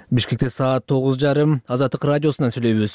Бишкекте саат 9:30 Азаттык радиосунан сүйлөйбүз.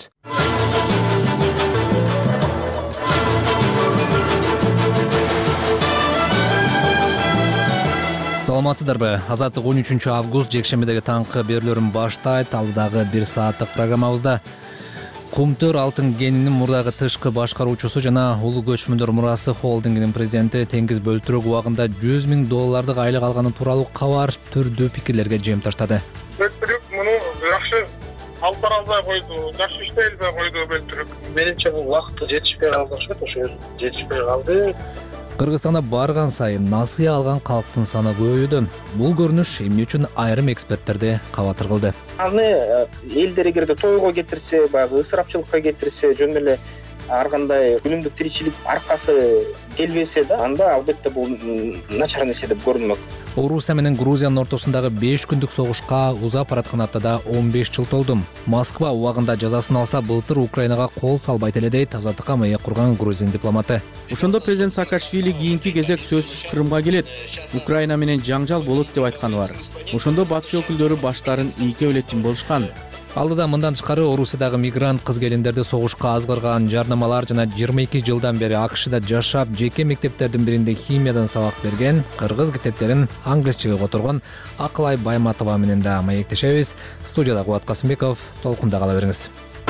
Саламатсыздарбы? Азаттык 13 август жекшембидеги таңкы берүүлөрүн баштайт. Алдыдагы 1 сааттык программабызда Кумтөр алтын кенинин мурдагы тышкы башкаруучусу жана улуу көчмөндөр мурасы холдингинин президенти Теңиз Бөлтүрөк убагында $100,000 айлык алганы тууралуу кабар түрдүү пикирлерге жем таштады. Бөлтүрөк муну жакшы алып бара албай койду, жакшы иштей албай койду Бөлтүрөк. Менимче бул убакыты жетишпей калды окшойт, ошо жетишпей калды. Кыргызстанда барган сайын насыя алган калктын саны көбөйүүдө. Бул көрүнүш эмне үчүн айрым эксперттерди кабатыр кылды. Аны элдер эгерде тойго кетирсе, баягы ысырапчылыкка кетирсе, жөн эле ар кандай күнүмдүк тиричилик аркасы келбесе да, анда албетте бул начар нерсе деп көрүнмөк. Орусия менен Грузиянын ортосундагы 5 күндүк согушка узап бараткан аптада 15 жыл толду. Москва убагында жазасын алса, былтыр Украинага кол салбайт эле дейт Азаттыкка маек курган грузин дипломаты. Ошондо президент Саакашвили кийинки кезек сөзсүз Крымга келет. Украина менен жаңжал болот деп айтканы бар. Ошондо батыш өкүлдөрү баштарын ийке белетин болушкан. Алдыда мындан тышкары Орусиядагы мигрант кыз-келиндерди согушка азгырган жарнамалар жана 22 жылдан бери АКШда жашап, жеке мектептердин биринде химиядан сабак берген, кыргыз китептерин англисчеге которгон Акылай Байматова менен да маектешебиз. Студияда Кубат Касымбеков, толкунда кала бериңиз.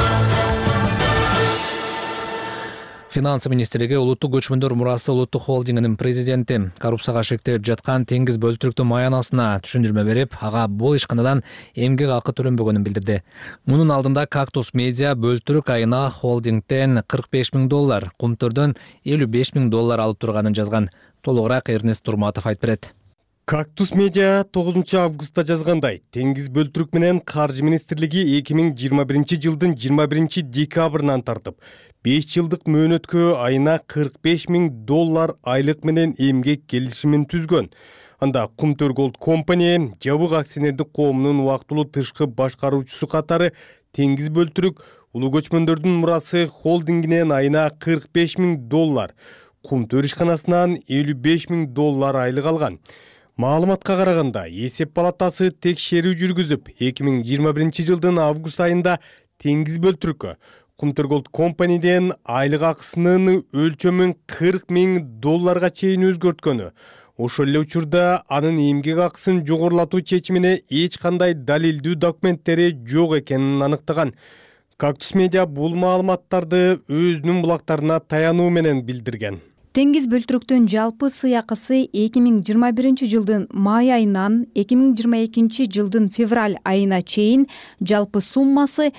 Финансы министрлиги улуттук көчмөндөр мурасы улуттук холдингинин президенти коррупцияга шектелип жаткан Теңиз Бөлтүрөктүн маянасына түшүндүрмө берип, ага бул ишканадан эмгек акы төлөнбөгөнүн билдирди. Мунун алдында Кактус Медиа Бөлтүрөк айына холдингден $45,000, Кумтөрдөн $55,000 алып турганын жазган. Толугураак Эрнест Турматов айтып берет. Кактус Медиа 9 августта жазгандай, Теңиз Бөлтүрөк менен Каржы министрлиги 2021 жылдын 21 декабрынан тартып 5 жылдык мөөнөткө айына $45,000 айлык менен эмгек келишимин түзгөн. Анда Кумтөр Голд Компани жабык акционердик коомунун убактылуу тышкы башкаруучусу катары Теңиз Бөлтүрөк улуу көчмөндөрдүн мурасы холдингинен айына $45,000, Кумтөр ишканасынан $55,000 айлык алган. Маалыматка караганда, эсеп палатасы текшерүү жүргүзүп, 2021 жылдын август айында Теңиз Бөлтүрөккө Кумтөр Голд Компаниден айлык акысынын өлчөмүн $40,000 чейин өзгөрткөнү, ошол эле учурда анын эмгек акысын жогорулатуу чечимине эч кандай далилдүү документтери жок экенин аныктаган. Кактус Медиа бул маалыматтарды өзүнүн булактарына таянуу менен билдирген. Теңиз Бөлтүрөктүн жалпы сыйакысы 2021 жылдын май айынан 2022 жылдын февраль айына чейин жалпы суммасы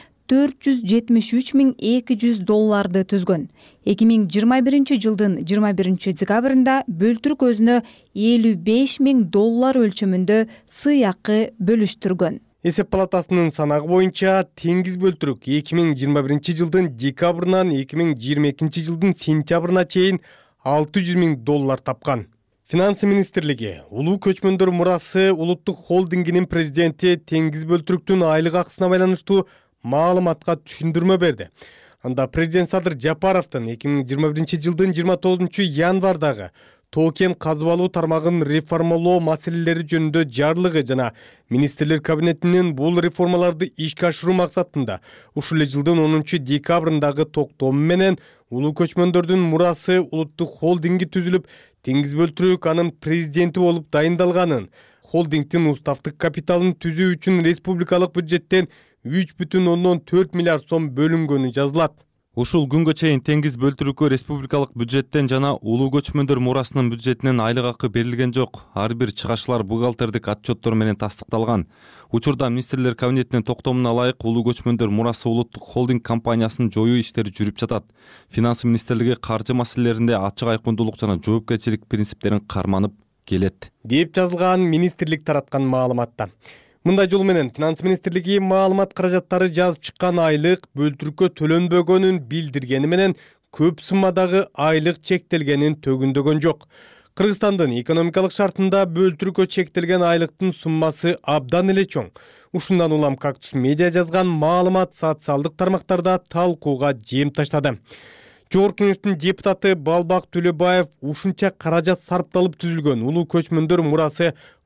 $473,200 түзгөн. 2021 жылдын 21 декабрында Бөлтүрөк өзүнө $55,000 өлчөмүндө сыйакы бөлүштүргөн. Эсеп палатасынын санагы боюнча Теңиз Бөлтүрөк 2021 жылдын декабрынан 2022 жылдын сентябрына чейин $600,000 тапкан. Финансы министрлиги улуу көчмөндөр мурасы улуттук холдингинин президенти Теңиз Бөлтүрөктүн айлык акысына байланыштуу маалыматка түшүндүрмө берди. Анда президент Садыр Жапаровдун 2021 жылдын 29 январдагы Тоо-кен казып алуу тармагын реформалоо маселелери жөнүндө жарлыгы жана министрлер кабинетинин бул реформаларды ишке ашыруу максатында ушул жылдын 10 декабрындагы токтому менен улуу көчмөндөрдүн мурасы улуттук холдинги түзүлүп, Теңиз Бөлтүрөк анын президенти болуп дайындалганын, холдингдин уставдык капиталын түзүү үчүн республикалык бюджеттен $3,4 миллиард сом бөлүнгөнү жазылат. Ушул күнгө чейин Теңиз Бөлтүрөккө республикалык бюджеттен жана улуу көчмөндөр мурасынын бюджетинен айлык акы берилген жок. Ар бир чыгашылар бухгалтердик отчеттор менен тастыкталган. Учурда министрлер кабинетинин токтомуна ылайык улуу көчмөндөр мурасы улуттук холдинг компаниясын жоюу иштери жүрүп жатат. Финансы министрлиги каржы маселелеринде ачык айкындуулук жана жоопкерчилик принциптерин карманып келет, деп жазылган министрлик тараткан маалыматта. Мындай жол менен Финансы министрлиги маалымат каражаттары жазып чыккан айлык Бөлтүрөккө төлөнбөгөнүн билдиргени менен көп суммадагы айлык чектелгенин төгүндөгөн жок. Кыргызстандын экономикалык шартында Бөлтүрөккө чектелген айлыктын суммасы абдан эле чоң. Ушундан улам Кактус Медиа жазган маалымат социалдык тармактарда талкууга жем таштады. Жогорку кеңештин депутаты Балбак Төлөбаев ушунча каражат сарпталып түзүлгөн улуу көчмөндөр мурасы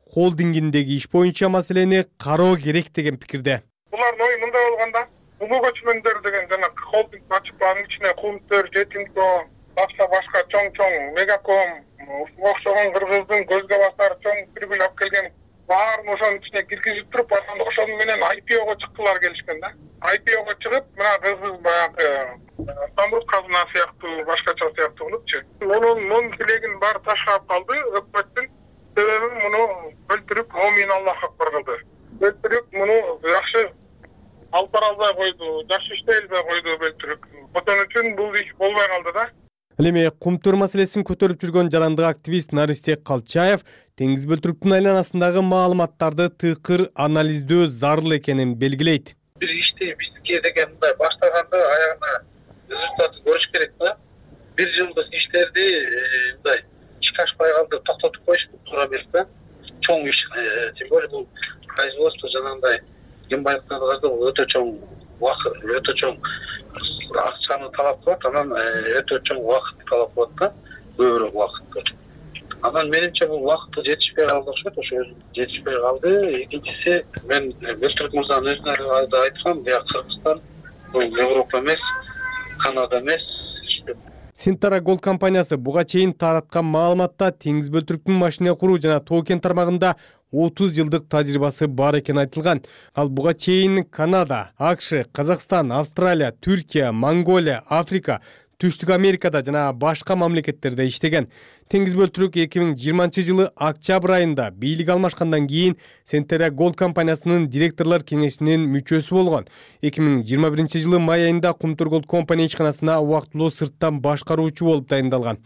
холдингиндеги иш боюнча маселени кароо керек деген пикирде. Булардын ою мындай болгондо, улуу көчмөндөр деген жана холдинг ачып анын ичине Кумтөр, Жетимко, башка чоң Мегаком окшогон кыргыздын көзгө басар чоң прибыль алып келген баарын ошонун ичине киргизип туруп, анан ошонун менен IPO'го чыктылар келишкен да. IPO'го чыгып, мына кыргыз баягы самұрық қазына сыяктуу, башкача сыяктуу болупчу. Мунун тилегин баары ташкап калды, өкмөттүн. Себеби муну бөлтүрүп момин Аллах акбар кылды. Бөлтүрүп муну жакшы алып бара албай койду, жакшы иштей албай койду бөлтүрүп. Ошон үчүн бул иш болбой калды да. Ал эми Кумтөр маселесин көтөрүп жүргөн жарандык активист Наристек Калчаев теңиз бөлтүрүктүн айланасындагы маалыматтарды тыкыр анализдөө зарыл экенин белгилейт. Бир ишти бизге деген мындай баштаганда аягына результатын көрүш керек да. Бир жылдык иштерди мындай ишке ашпай калды, токтотуп коюш туура эмес да. Чоң иш, тем более бул производство жанагындай кембайлыктарды кароо өтө чоң убакыт, өтө чоң акчаны талап кылат, анан өтө чоң убакыт талап кылат да, көбүрөөк убакытты. Анан менимче бул убакытты жетишпей калды окшойт, ошо жетишпей калды. Экинчиси, мен Бөлтүрүк мырзанын өзүнө да айткам, Кыргызстан бул Европа эмес, Канада эмес. Синтара Голд компаниясы буга чейин тараткан маалыматта теңиз бөлтүрүктүн машина куруу жана тоо-кен тармагында 30 жылдык тажрыйбасы бар экени айтылган. Ал буга чейин Канада, АКШ, Казакстан, Австралия, Түркия, Монголия, Африка, Түштүк Америкада жана башка мамлекеттерде иштеген. Теңиз бөлтүрүк 2020 жылы октябрь айында бийлик алмашкандан кийин Синтара Голд компаниясынын директорлор кеңешинин мүчөсү болгон. 2021 жылы май айында Кумтөр Голд компания ишканасына убактылуу сырттан башкаруучу болуп дайындалган.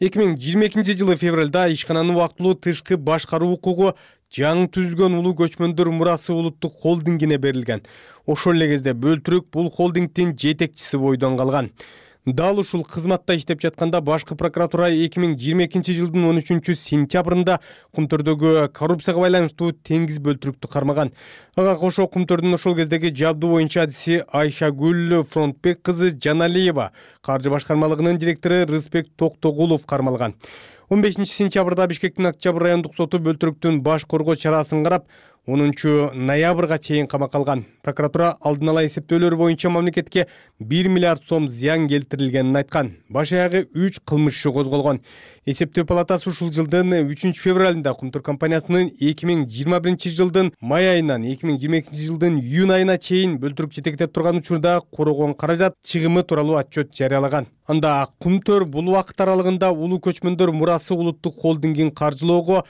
2022 жылы февралда ишкананын убактылуу тышкы башкаруу укугу жаңы түзүлгөн улуу көчмөндөр мурасы улуттук холдингине берилген. Ошол эле кезде бөлтүрүк бул холдингдин жетекчиси бойдон калган. Дал ушул кызматта иштеп жатканда башкы прокуратура 2022 жылдын 13 сентябрында Кумтөрдөгү коррупцияга байланыштуу теңиз бөлтүрүктү кармаган. Ага кошо Кумтөрдүн ошол кездеги жабдуу боюнча адиси Айшагүл Фронтбек кызы Жаналиева, каржы башкармалыгынын директору Рыспек Токтогулов кармалган. 15 сентябрда Бишкектин Октябрь райондук соту бөлтүрүктүн баш коргоо чарасын карап, 10 ноябрга чейин камакка алган. Прокуратура алдын ала эсептөөлөр боюнча мамлекетке 1 миллиард сом зыян келтирилгенин айткан. Баш аягы 3 кылмыш иши козголгон. Эсептөө палатасы ушул жылдын 3 февралында Кумтөр компаниясынын 2021 жылдын май айынан 2022 жылдын июнь айына чейин бөлтүрүк жетектеп турган учурда корогон каражат чыгымы тууралуу отчет жарыялаган. Анда Кумтөр бул убакыт аралыгында улуу көчмөндөр мурасы улуттук холдингин каржылоого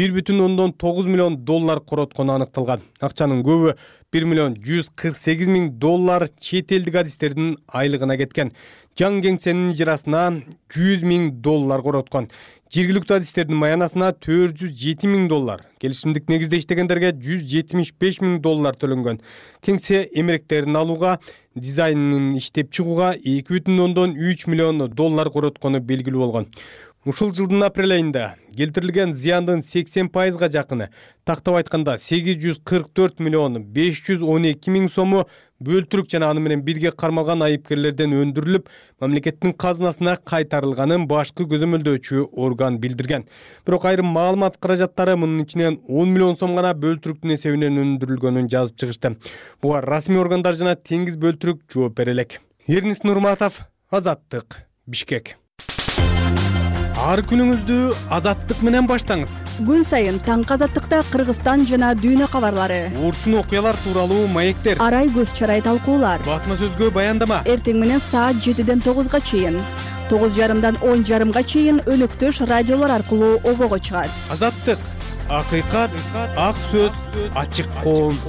1,9 миллион доллар короткону аныкталган. Акчанын көбү 1 миллион 148 миң доллар чет элдик адистердин айлыгына кеткен. Жаң кеңсенин ижарасына 100 миң доллар короткон. Жергиликтүү адистердин маянасына 407 миң доллар. Келишимдик негизде иштегендерге 175 миң доллар төлөнгөн. Кеңсе эмеректерин алууга, дизайнын иштеп чыгууга 2,3 миллион доллар короткону белгилүү болгон. Ушул жылдын апрель айында келтирилген зыяндын 80%га жакыны, тактап айтканда 844 миллион 512 миң сому бөлтүрүк жана аны менен бирге кармалган айыпкерлерден өндүрүлүп, мамлекеттин казынасына кайтарылганын башкы көзөмөлдөөчү орган билдирген. Бирок айрым маалымат каражаттары мунун ичинен 10 миллион сом гана бөлтүрүктүн эсебинен өндүрүлгөнүн жазып чыгышты. Буга расмий органдар жана теңиз бөлтүрүк жооп бере элек. Эрнис Нурматов, Азаттык, Бишкек. Ар күнүңүздү Азаттык менен баштаңыз. Күн сайын таңкы Азаттыкта Кыргызстан жана дүйнө кабарлары, Орчун окуялар тууралуу маектер, арай көз чарай талкуулар, басма сөзгө баяндама. Эртең менен саат 7ден 9га чейин, 9:30дан 10:30га чейин өнөктөш радиолор аркылуу обого чыгат. Азаттык, акыйкат, ак сөз, ачык коом.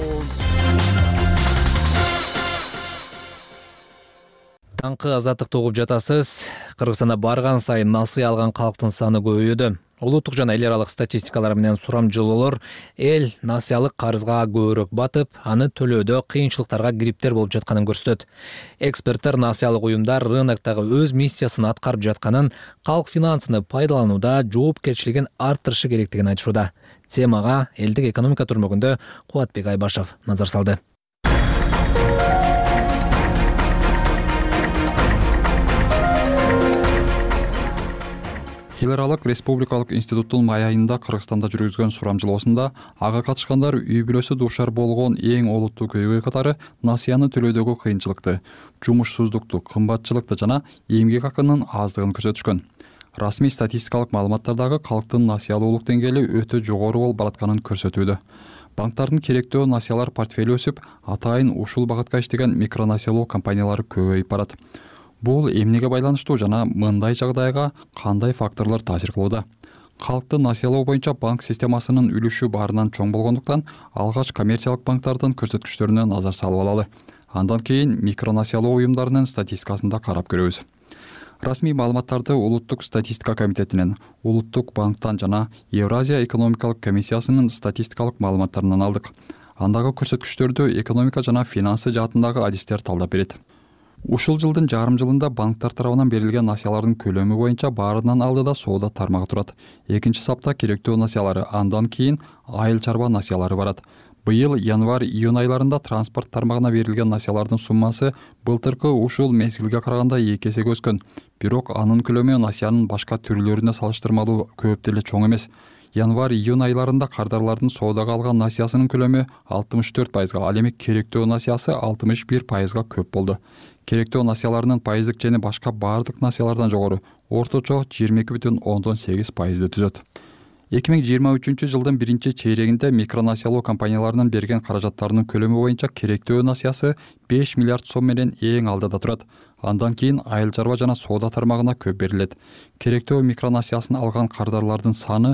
Таңкы Азаттыкты угуп жатасыз. Кыргызстанда барган сайын насый алган калктын саны көбөйүүдө. Улуттук жана эл аралык статистикалар менен сурамжылоолор эл насыялык карызга көбүрөөк батып, аны төлөөдө кыйынчылыктарга кириптер болуп жатканын көрсөтөт. Эксперттер насыялык уюмдар рыноктогу өз миссиясын аткарып жатканын, калк финансыны пайдаланууда жоопкерчилигин арттырышы керектигин айтышууда. Темага элдик экономика түрмөгүндө Кубатбек Айбашев назар салды. Эл аралык республикалык институттун май айында Кыргызстанда жүргүзгөн сурамжылоосунда ага катышкандар үй бүлөсү дуушар болгон эң олуттуу көйгөй катары насыяны төлөөдөгү кыйынчылыкты, жумушсуздукту, кымбатчылыкты жана эмгек акынын аздыгын көрсөтүшкөн. Расмий статистикалык маалыматтардагы калктын насыялуулук деңгээли өтө жогору болуп баратканын көрсөтүүдө. Банктардын керектөө насыялар портфели өсүп, атайын ушул багытка иштеген микронасыялоо компаниялары көбөйүп барат. Бул эмнеге байланыштуу жана мындай жагдайга кандай факторлор таасир кылууда? Калкты насыялоо боюнча банк системасынын үлүшү баарынан чоң болгондуктан алгач коммерциялык банктардын көрсөткүчтөрүнө назар салып алалы. Андан кийин микронасыялоо уюмдарынын статистикасын да карап көрөбүз. Расмий маалыматтарды Улуттук статистика комитетинен, Улуттук банктан жана Евразия экономикалык комиссиясынын статистикалык маалыматтарынан алдык. Андагы көрсөткүчтөрдү экономика жана финансы жаатындагы адистер талдап берет. Ушул жылдын жарым жылында банктар тарабынан берилген насыялардын көлөмү боюнча баарынан алдыда соода тармагы турат. Экинчи сапта керектөө насыялары, андан кийин айыл чарба насыялары барат. Быйыл январь-июнь айларында транспорт тармагына берилген насыялардын суммасы былтыркы ушул мезгилге караганда 2 эсеге өскөн. Бирок анын көлөмү насыянын башка түрлөрүнө салыштырмалуу көп деле чоң эмес. Январь-июнь айларында кардарлардын соодага алган насыясынын көлөмү 64%, ал эми керектөө насыясы 61%га көп болду. Керектөө насыяларынын пайыздык чени башка баардык насыялардан жогору, орточо 22,8%ды түзөт. 2023 жылдын биринчи чейрегинде микронасыялоо компанияларынын берген каражаттарынын көлөмү боюнча керектөө насыясы 5 миллиард сом менен эң алдыда турат. Андан кийин айыл чарба жана соода тармагына көп берилет. Керектөө микронасыясын алган кардарлардын саны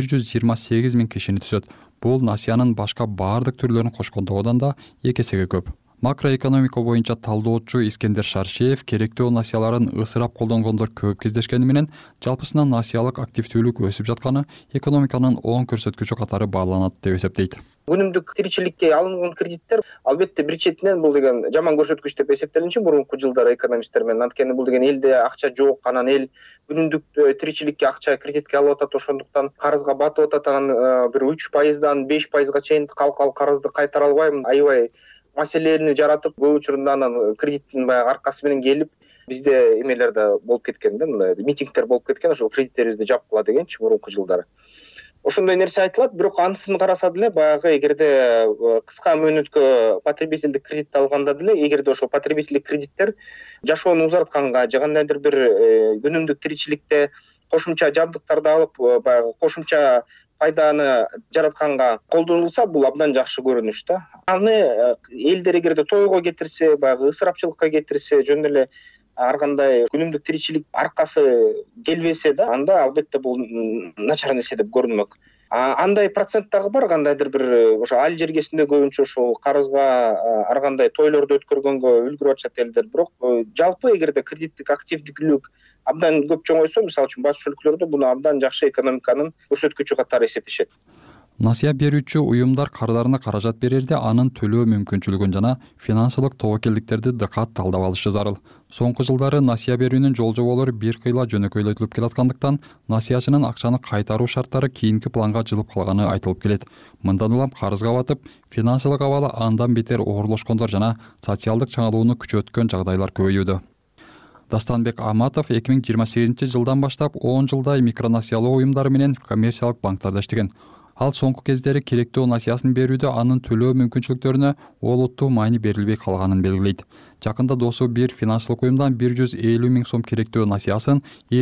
128 000 кишини түзөт. Бул насыянын башка баардык түрлөрүн кошкондогудан да 2 эсеге көп. Макроэкономика боюнча талдоочу Искендер Шаршеев керектөө насыяларын ысырап колдонгондор көп кездешкени менен жалпысынан насыялык активдүүлүк өсүп жатканы экономиканын оң көрсөткүчү катары бааланат деп эсептейт. Күнүмдүк тиричиликке алынган кредиттер албетте бир четинен бул деген жаман көрсөткүч деп эсептелинчи мурунку жылдары экономисттер менен. Анткени бул деген элде акча жок, анан эл күнүмдүк тиричиликке акча кредитке алып атат, ошондуктан карызга батып атат, анан бир 3%дан 5%га чейин калкал карызды кайтара албайм, аябай маселени жаратып, көп учурунда анан кредиттин баягы аркасы менен келип бизде эмелер да болуп кеткен да, мындай митингдер болуп кеткен, ошол кредиттерибизди жапкыла дегенчи мурунку жылдары. Ошондой нерсе айтылат, бирок анысын караса деле баягы эгерде кыска мөөнөткө потребительдик кредит алганда деле, эгерде ошол потребительдик кредиттер жашоону узартканга же кандайдыр бир күнүмдүк тиричиликте кошумча жабдыктарды алып, баягы кошумча пайданы жаратканга колдонулса, бул абдан жакшы көрүнүш да. Аны элдер эгерде тойго кетирсе, баягы ысырапчылыкка кетирсе, жөн эле ар кандай күнүмдүк тиричилик аркасы келбесе да, анда албетте бул начар нерсе деп көрүнмөк. Андай процент дагы бар, кандайдыр бир ошо айыл жергесинде көбүнчө ошол карызга ар кандай тойлорду өткөргөнгө үлгүрүп атышат элдер. Бирок жалпы эгерде кредиттик активдүүлүк абдан көп чоңойсо, мисалы үчүн батыш өлкөлөрдө буну абдан жакшы экономиканын көрсөткүчү катары эсептешет. Насыя берүүчү уюмдар кардарына каражат берерде анын төлөө мүмкүнчүлүгүн жана финансылык тобокелдиктерди дыкат талдап алышы зарыл. Соңку жылдары насыя берүүнүн жол жоболору бир кыйла жөнөкөйлөтүлүп келаткандыктан насыячынын акчаны кайтаруу шарттары кийинки планга жылып калганы айтылып келет. Мындан улам карызга батып, финансылык абалы андан бетер оорлошкондор жана социалдык чаңалууну күчөткөн жагдайлар көбөйүүдө. Дастанбек Аматов 2028 жылдан баштап 10 жылдай микронасыялоо уюмдары менен коммерциялык банктарда иштеген. Ал соңку кездери керектөө насыясын берүүдө анын төлөө мүмкүнчүлүктөрүнө олуттуу маани берилбей калганын белгилейт. Жакында досу бир финансылык уюмдан 150 000 сом керектөө насыясын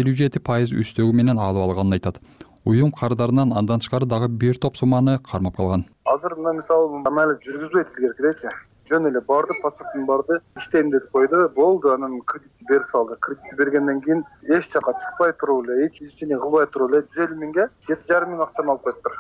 57% үстөгү менен алып алганын айтат. Уюм кардарынан андан тышкары дагы бир топ сумманы кармап калган. Азыр мына мисалы амалы жүргүзбөйт илгеркидечи. Жөн эле барды, паспортун барды, иштейм деп койду, болду, анан кредитти берип салды. Кредитти бергенден кийин эч жака чыкпай туруп эле, эч ишчини кылбай туруп эле 150 000ге 7,5 миң акчаны алып кетиптир.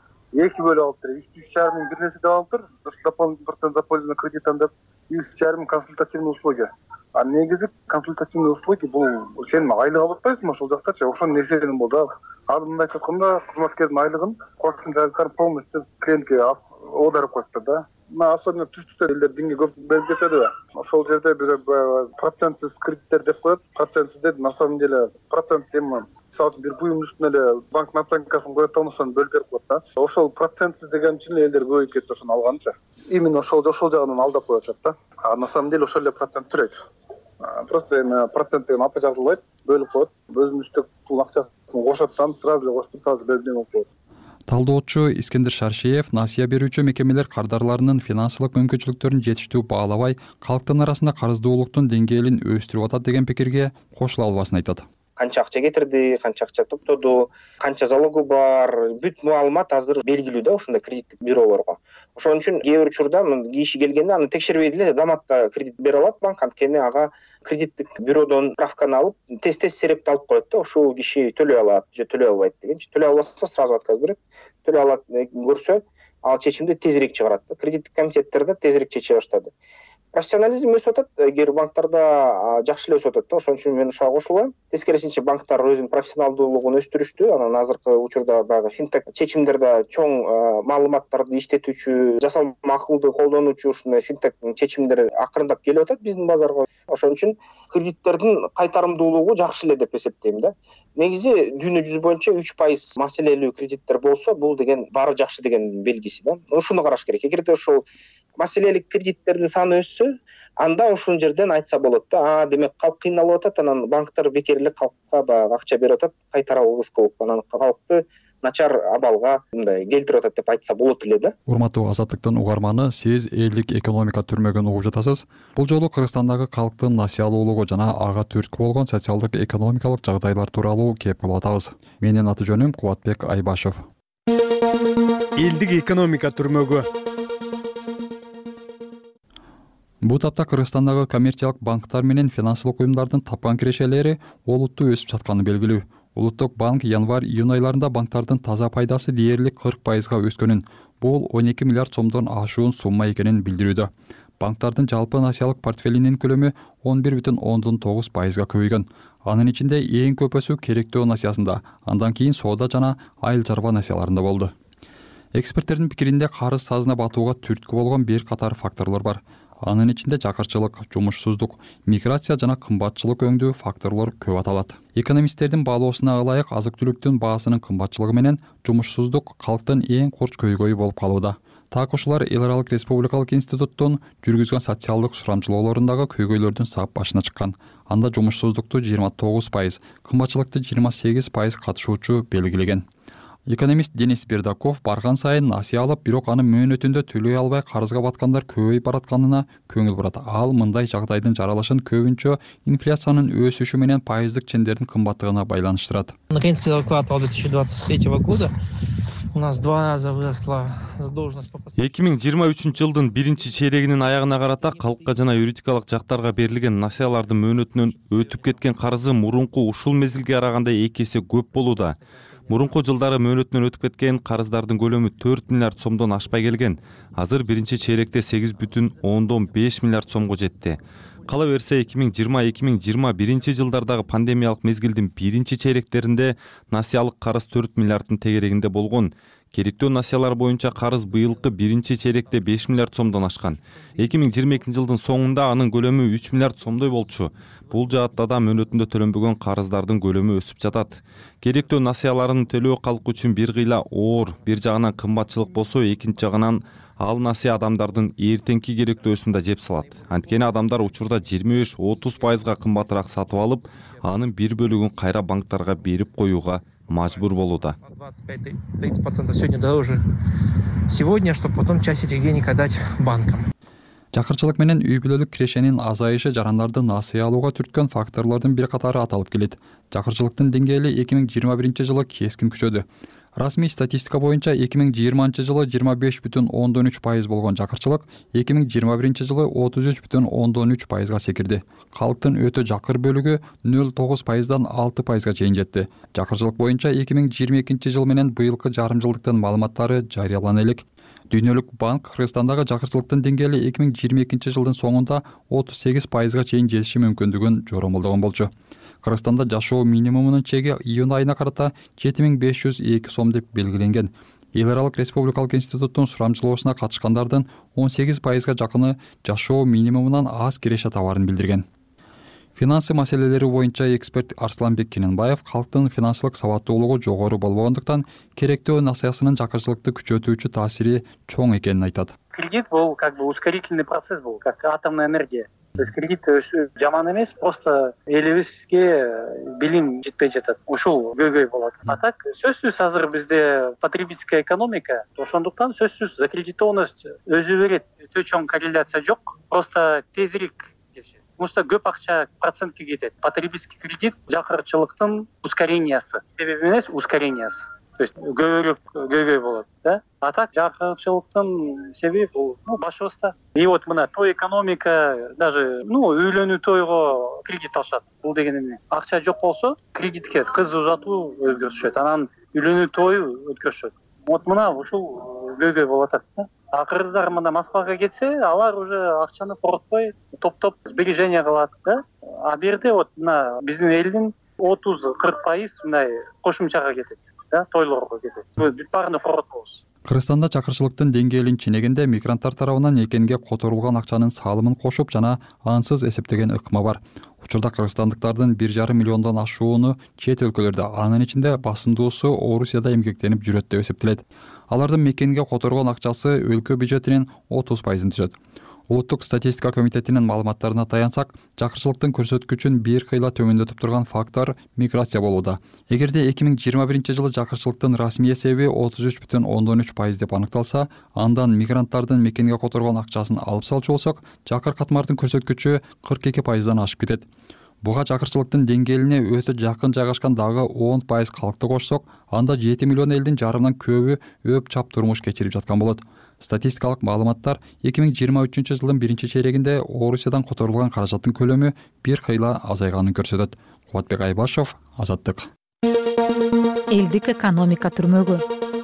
2 бөлүп алыптыр, 3,5 миң бир нерсе деп алыптыр, дополнительный процент за пользу кредитом деп 3,5 миң консультативный услуги. А негизи консультативный услуги бул сен айлык алып атпайсыңбы ошол жактачы, ошол нерседен болду. Ал мындайча айтканда кызматкердин айлыгын кошумча полностью клиентке оодарып коюптур да. Особенно түштүктөр элдер динге көп берип кетеди. Ошол жерде бир процентсиз кредиттер деп коет. Процентсиз деп на самом деле процент эми мисалы бир буюмдун үстүнө эле банк наценкасын коет да, ошону бөлүп берип коет да. Ошол процентсиз деген үчүн элдер көбөйүп кетти ошону алганча. Именно ошол жагынан алдап коюп атат да. А на самом деле ошол эле процент түрөйт. Просто эми процент деген апа жазылбайт, бөлүп коет. Өзүнүн үстөк пул акчасы кошоттан сразу эле коштуп таза бөлүнө болуп калат. Талдоочу Искендер Шаршиев насыя берүүчү мекемелер кардарларынын финансылык мүмкүнчүлүктөрүн жетиштүү баалабай, калктын арасында карыздуулуктун деңгээлин өстүрүп атат деген пикирге кошула албасын айтат. Канча акча кетирди, канча акча топтоду, канча залогу бар, бүт маалымат азыр белгилүү да ушундай кредиттик бюролорго. Ошон үчүн кээ бир учурда киши келгенде аны текшербей деле заматта кредит бере алат банк, анткени ага кредиттик бюродон справканы алып, тез серепти алып коет да, ушул киши төлөй алат же төлөй албайт дегенчи. Төлөй албаса сразу отказ берет. Төлөй алат көрсө, ал чечимди тезирээк чыгарат да. Кредиттик комитеттер да тезирээк чече баштады. Профессионализм өсүп атат, эгер банктарда жакшы эле өсүп атат да, ошон үчүн мен ушуга кошулам. Тескерисинче банктар өзүнүн профессионалдуулугун өстүрүштү. Анан азыркы учурда баягы финтек чечимдерде чоң маалыматтарды иштетүүчү, жасалма акылды колдонуучу ушундай финтек чечимдер акырындап келип атат биздин базарга. Ошон үчүн кредиттердин кайтарымдуулугу жакшы эле деп эсептейм да. Негизи дүйнө жүзү боюнча 3% маселелүү кредиттер болсо, бул деген баары жакшы деген белгиси да. Ушуну караш керек. Эгерде ошол маселелик кредиттердин саны өссө, анда ушул жерден айтса болот да, демек калк кыйналып атат, анан банктар бекер эле калкка баягы акча берип атат, кайтаралгыс кылып, анан калкты начар абалга мындай келтирип атат деп айтса болот эле да. Урматтуу Азаттыктын угарманы, сиз элдик экономика түрмөгүн угуп жатасыз. Бул жолу Кыргызстандагы калктын насыялуулугу жана ага түрткү болгон социалдык экономикалык жагдайлар тууралуу кеп кылып атабыз. Менин аты жөнүм Кубатбек Айбашев. Элдик экономика түрмөгү. Бул тапта Кыргызстандагы коммерциялык банктар менен финансылык уюмдардын тапкан кирешелери олуттуу өсүп жатканы белгилүү. Улуттук банк январь-июнь айларында банктардын таза пайдасы дээрлик 40%га өскөнүн, бул 12 миллиард сомдон ашуун сумма экенин билдирүүдө. Банктардын жалпы насыялык портфелинин көлөмү 11,9%га көбөйгөн. Анын ичинде эң көп өсүү керектөө насыясында, андан кийин соода жана айыл чарба насыяларында болду. Эксперттердин пикиринде карыз сазына батууга түрткү болгон бир катар факторлор бар. Анын ичинде жакырчылык, жумушсуздук, миграция жана кымбатчылык өңдүү факторлор көп аталат. Экономисттердин баалоосуна ылайык азык-түлүктүн баасынын кымбатчылыгы менен жумушсуздук калктын эң курч көйгөйү болуп калууда. Так ушулар Эл аралык республикалык институттун жүргүзгөн социалдык сурамчылоолорундагы көйгөйлөрдүн сап башына чыккан. Анда жумушсуздукту 29%, кымбатчылыкты 28% катышуучу белгилеген. Экономист Денис Бердаков барган сайын насыя алып, бирок анын мөөнөтүндө төлөй албай карызга баткандар көбөйүп баратканына көңүл бурат. Ал мындай жагдайдын жаралышын көбүнчө инфляциянын өсүшү менен пайыздык чендердин кымбаттыгына байланыштырат. Наконец, первый квартал 2023 года у нас 2 раза выросла задолженность по 2023 жылдын биринчи чейрегинин аягына карата калкка жана юридикалык жактарга берилген насыялардын мөөнөтүнөн өтүп кеткен карызы мурунку ушул мезгилге караганда 2 эсе көп болууда. Мурунку жылдары мөөнөтүнөн өтүп кеткен карыздардын көлөмү 4 миллиард сомдон ашпай келген. Азыр биринчи чейректе 8,5 миллиард сомго жетти. Кала берсе 2020-2021 жылдардагы пандемиялык мезгилдин биринчи чейректеринде насыялык карыз 4 миллиарддын тегерегинде болгон. Керектөө насыялар боюнча карыз быйылкы биринчи чейректе 5 миллиард сомдон ашкан. 2022 жылдын соңунда анын көлөмү 3 миллиард сомдой болчу. Бул жаатта да мөөнөтүндө төлөнбөгөн карыздардын көлөмү өсүп жатат. Керектөө насыяларын төлөө калк үчүн бир кыйла оор, бир жагынан кымбатчылык болсо, экинчи жагынан ал насыя адамдардын эртеңки керектөөсүн да жеп салат. Анткени адамдар учурда 25-30%га кымбатыраак сатып алып, анын бир бөлүгүн кайра банктарга берип коюуга мажбур болууда. 25-30% сегодня дороже сегодня, чтобы потом часть этих денег отдать банкам. Жакырчылык менен үй бүлөлүк кирешенин азайышы жарандарды насыя алууга түрткөн факторлордун бир катары аталып келет. Жакырчылыктын деңгээли 2021 жылы кескин күчөдү. Расмий статистика боюнча 2020 жылы 25,3% болгон жакырчылык 2021 жылы 33,3%га секирди. Калктын өтө жакыр бөлүгү 0,9%дан 6%га чейин жетти. Жакырчылык боюнча 2022 жыл менен быйылкы жарым жылдыктын маалыматтары жарыялана элек. Дүйнөлүк банк Кыргызстандагы жакырчылыктын деңгээли 2022 жылдын соңунда 38%га чейин жетиши мүмкүндүгүн жоромолдогон болчу. Кыргызстанда жашоо минимумунун чеги июнь айына карата 7502 сом деп белгиленген. Эл аралык республикалык институттун сурамчылоосуна катышкандардын 18%га жакыны жашоо минимумунан аз киреше табарын билдирген. Финансы маселелери боюнча эксперт Арсланбек Кененбаев калктын финансылык сабаттуулугу жогору болбогондуктан керектөө насыясынын жакырчылыкты күчөтүүчү таасири чоң экенин айтат. Кредит был как бы ускорительный процесс был, как атомная энергия. Кредит жаман эмес, просто элибизге билим жетпей жатат. Ушул көйгөй болот. А так сөзсүз азыр бизде потребительская экономика, ошондуктан сөзсүз закредитованность өзү берет. Өтө чоң корреляция жок, просто тезирээк келишет. Потому что көп акча процентке кетет. Потребительский кредит жакырчылыктын ускорениясы. Себеби эмес, ускорениясы. То есть көбүрөөк көйгөй болот, да? А так жакырчылыктын себеби бул башыбызда. И вот мына той экономика, даже үйлөнүү тойго кредит алышат. Бул деген эмне? Акча жок болсо, кредитке кыз узатуу өзгөрүшөт. Анан үйлөнүү тою өткөрүшөт. Вот мына ушул көйгөй болуп атат, да? А кыргыздар мына Москвага кетсе, алар уже акчаны коротпой топ-топ сбережение кылат, да? А берде вот мына биздин элдин 30-40% мындай кошумчага кетет. Да, тойлорго кетет. Бүт баарын коротпойбуз. Кыргызстанда чакырчылыктын деңгээлин ченегенде мигранттар тарабынан экенге которулган акчанын салымын кошуп жана ансыз эсептеген ыкма бар. Учурда кыргызстандыктардын 1,5 миллиондон ашууну чет өлкөлөрдө, анын ичинде басымдуусу Орусияда эмгектенип жүрөт деп эсептелет. Алардын мекенге которгон акчасы өлкө бюджетинин 30%-ын түзөт. Улуттук статистика комитетинин маалыматтарына таянсак, жакырчылыктын көрсөткүчүн бир кыйла төмөндөтүп турган фактор миграция болууда. Эгерде 2021-жылы жакырчылыктын расмий эсеби 33,3% деп аныкталса, андан мигранттардын мекенге которгон акчасын алып салчу болсок, жакыр катмардын көрсөткүчү 42%дан ашып кетет. Буга жакырчылыктын деңгээлине өтө жакын жайгашкан дагы 10% калкты кошсок, анда 7 миллион элдин жарымынан көбү өп чап турмуш кечирип жаткан болот. Статистикалык маалыматтар 2023-жылдын 1-чейрегинде Орусиядан которулган каражаттын көлөмү бир кыйла азайганын көрсөтөт. Кубатбек Айбашев, Азаттык. Элдик экономика түрмөгү.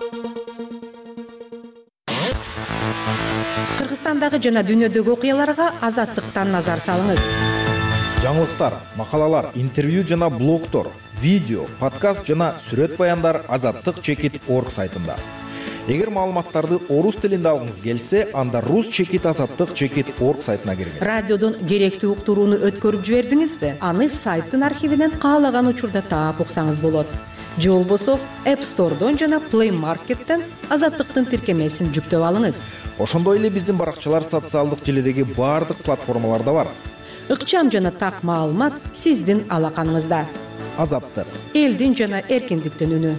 Кыргызстандагы жана дүйнөдөгү окуяларга Азаттыктан назар салыңыз. Жаңылыктар, макалалар, интервью жана блогтор, видео, подкаст жана сүрөт баяндар azattik.org сайтында. Эгер маалыматтарды орус тилинде алгыңыз келсе, анда rus.azattik.org сайтына киргиз. Радиодон керектүү уктурууну өткөрүп жибердиңизби? Аны сайттын архивинен каалаган учурда таап уксаңыз болот. Же болбосо App Store'дон жана Play Market'тен Азаттыктын тиркемесин жүктөп алыңыз. Ошондой эле биздин баракчалар социалдык желидеги баардык платформаларда бар. Ыкчам жана так маалымат сиздин алаканыңызда. Азаттык. Элдин жана эркиндиктин үнү.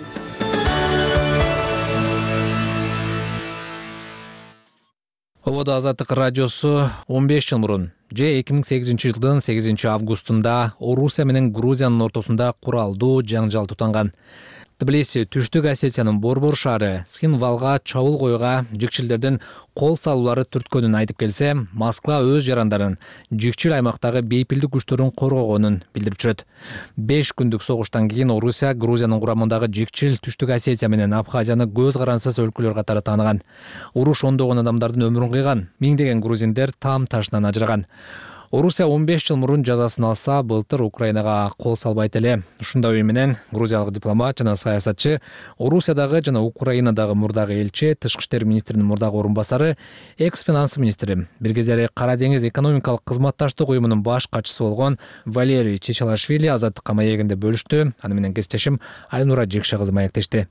Ободо Азаттык радиосу 15 жыл мурун же 2008-жылдын 8-августунда Орусия менен Грузиянын ортосунда куралдуу жаңжал тутанган. Тбилиси Түштүк Осетиянын Борбор шаары Схинвалга чабуул койууга жикчилдердин кол салуулары түрткөнүн айтып келсе, Москва өз жарандарын жикчил аймактагы бейпилдик күчтөрүн коргогонун билдирип жүрөт. 5 күндүк согуштан кийин Орусия Грузиянын курамындагы жикчил Түштүк Осетия менен Абхазияны көз карансыз өлкөлөр катары тааныган. Уруш ондогон адамдардын өмүрүн кыйган, миңдеген грузиндер там ташынан ажыраган. Орусия 15 жыл мурун жазасын алса, былтыр Украинага кол салбайт эле. Ушундай ой менен грузиялык дипломат жана саясатчы, Орусиядагы жана Украинадагы мурдагы элчи, тышкы иштер министринин мурдагы орун басары, экс-финанс министри, бир кездери Кара деңиз экономикалык кызматташтык уюмунун баш катчысы болгон Валерий Чечалашвили Азаттыкка маегинде бөлүштү. Аны менен кесиптешим Айнура Жекше кызы маектешти.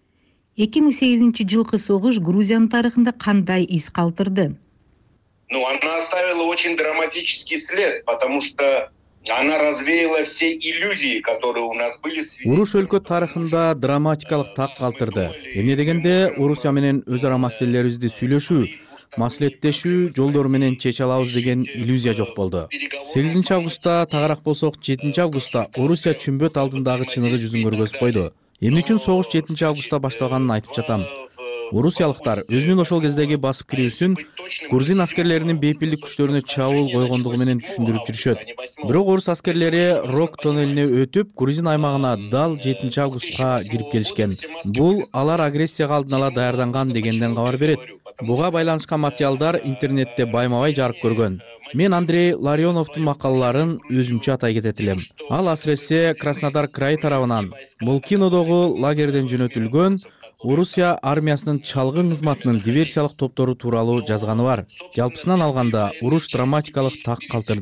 2008-жылкы согуш Грузиянын тарыхында кандай из калтырды? Она оставила очень драматический след, потому что она развеяла все иллюзии, которые у нас были. Уруш өлкө тарыхында драматикалык так калтырды. Эмне дегенде, Орусия менен өз ара маселелерибизди сүйлөшүү, маслихаттешүү жолдору менен чече алабыз деген иллюзия жок болду. 8-августта тагыраак болсок, 7-августта Орусия чүмбөт алдындагы чыныгы жүзүн көргөзүп койду. Эмне үчүн согуш 7-августта башталганын айтып жатам. Орусиялыктар өзүнүн ошол кездеги басып кирүүсүн грузин аскерлеринин бейпилдик күчтөрүнө чабуул койгондугу менен түшүндүрүп жүрүшөт. Бирок орус аскерлери Рок тоннелине өтүп, грузин аймагына дал 7-августка кирип келишкен. Бул алар агрессияга алдын ала даярданган дегенден кабар берет. Буга байланышкан материалдар интернетте байма-бай жарык көргөн. Мен Андрей Ларионовдун макалаларын өзүмчө атай кетет элем. Ал асыресе Краснодар крайы тарабынан Булкинодогу лагерден жөнөтүлгөн Орусия армиясынын чалгын кызматынын диверсиялык топтору тууралуу жазганы бар. Жалпысынан алганда, уруш драматикалык так калтырды.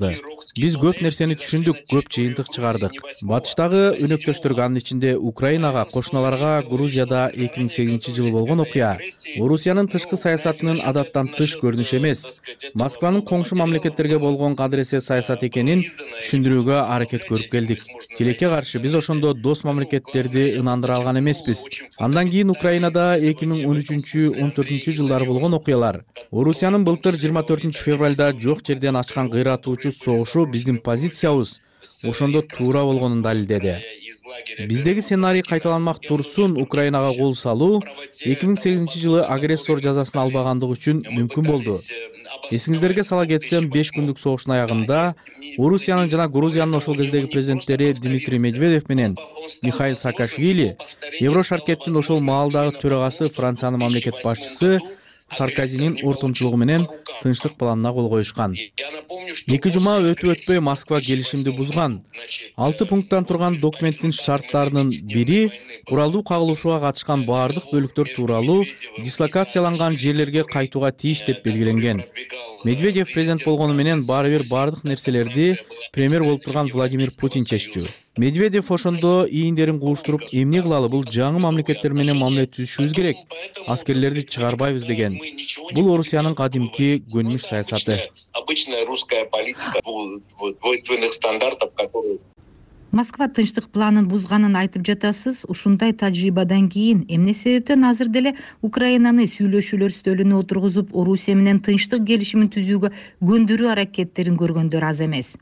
Биз көп нерсени түшүндүк, көп жыйынтык чыгардык. Батыштагы өнөктөштөргө, анын ичинде Украинага, кошуналарга Грузияда 2008-жылы болгон окуя Орусиянын тышкы саясатынын адаттан тыш көрүнүшү эмес, Москванын коңшу мамлекеттерге болгон кадыресе саясат экенин түшүндүрүүгө аракет көрүп келдик. Тилекке каршы биз ошондо дос мамлекеттерди ынандыра алган эмеспиз. Андан кийин Украинада 2013-14 жылдары болгон окуялар, Орусиянын былтыр 24 февралда жок жерден ачкан кыйратуучу согушу биздин позициябыз ошондо туура болгонун далилдеди. Биздеги сценарий кайталанмак турсун Украинага кол салуу 2008-жылы агрессор жазасын албагандыгы үчүн мүмкүн болду. Эсиңиздерге сала кетсем, 5 күндүк согуштун аягында Орусиянын жана Грузиянын ошол кездеги президенттери Дмитрий Медведев менен Михаил Саакашвили, Еврошаркеттин ошол маалдагы төрагасы Франциянын мамлекет башчысы Саркозинин ортомчулугу менен тынчтык планына кол коюшкан. 2 жума өтүп-өтпөй Москва келишимди бузган. 6 пункттан турган документтин шарттарынын бири куралдуу кагылышууга катышкан баардык бөлүктөр тууралуу дислокацияланган жерлерге кайтууга тийиш деп белгиленген. Медведев президент болгону менен бардык нерселерди премьер болуп турган Владимир Путин чеччү. Медведев ошондо ийиндерин кууштуруп, эмне кылалы, бул жаңы мамлекеттер менен мамиле түзүшүбүз керек, аскерлерди чыгарбайбыз деген. Бул Орусиянын кадимки көнмүш саясаты. Обычная русская политика двойственных стандартов, которые... Москва тынчтык планын бузганын айтып жатасыз. Ушундай тажрыйбадан кийин эмне себептен азыр деле Украинаны сүйлөшүүлөр стөлүнө отургузуп, Орусия менен тынчтык келишимин түзүүгө көндүрүү аракеттерин көргөндөр аз эмес?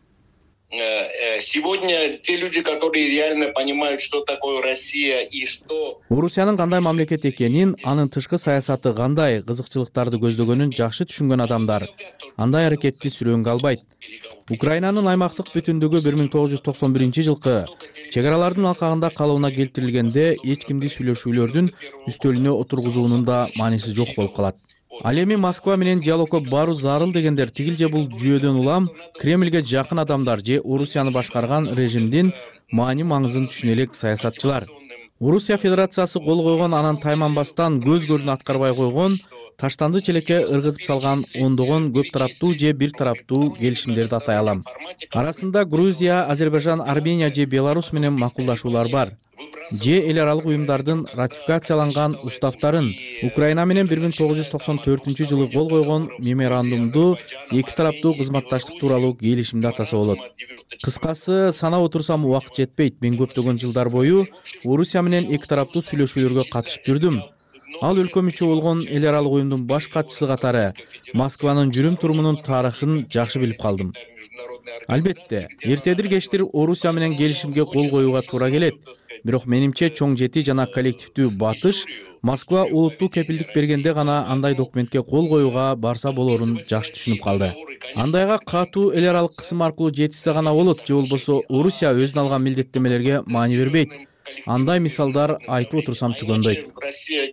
Сегодня те люди, которые реально понимают, что такое Россия и что... Орусиянын кандай мамлекет экенин, анын тышкы саясаты кандай, кызыкчылыктарды көздөгөнүн жакшы түшүнгөн адамдар андай аракетти сүрөөнгө албайт. Украинанын аймактык бүтүндүгү 1991-жылкы чек аралардын алкагында калыбына келтирилгенде эч кимди сүйлөшүүлөрдүн үстөлүнө отургузуунун да мааниси жок болуп калат. Ал эми Москва менен диалогко баруу зарыл дегендер тигил же бул жүйөдөн улам Кремльге жакын адамдар же Орусияны башкарган режимдин маани маңызын түшүнө элек саясатчылар. Орусия Федерациясы кол койгон, анан тайманбастан көз көрүн аткарбай койгон, таштанды челекке ыргытып салган ондогон көп тараптуу же бир тараптуу келишимдерди атай алам. Арасында Грузия, Азербайжан, Армения же Беларусь менен макулдашуулар бар. Же эл аралык уюмдардын ратификацияланган уставтарын, Украина менен 1994-жылы кол койгон меморандумду, эки тараптуу кызматташтык тууралуу келишимди атаса болот. Кыскасы, санап отурсам убакыт жетпейт. Мен көптөгөн жылдар бою Орусия менен эки тараптуу сүйлөшүүлөргө катышып жүрдүм. Ал өлкө мүчө болгон эл аралык уюмдун баш катчысы катары Москванын жүрүм-турумунун тарыхын жакшы билип калдым. Албетте, эртедир кечтир Орусия менен келишимге кол коюуга туура келет. Бирок менимче чоң жети жана коллективдүү батыш Москва улуттуу кепилдик бергенде гана андай документке кол коюуга барса болорун жакшы түшүнүп калды. Андайга катуу эл аралык кысым аркылуу жетишсе гана болот, же болбосо Орусия өзүнө алган милдеттемелерге маани бербейт. Андай мисалдар айтып отурсам түгөндөйт. Россия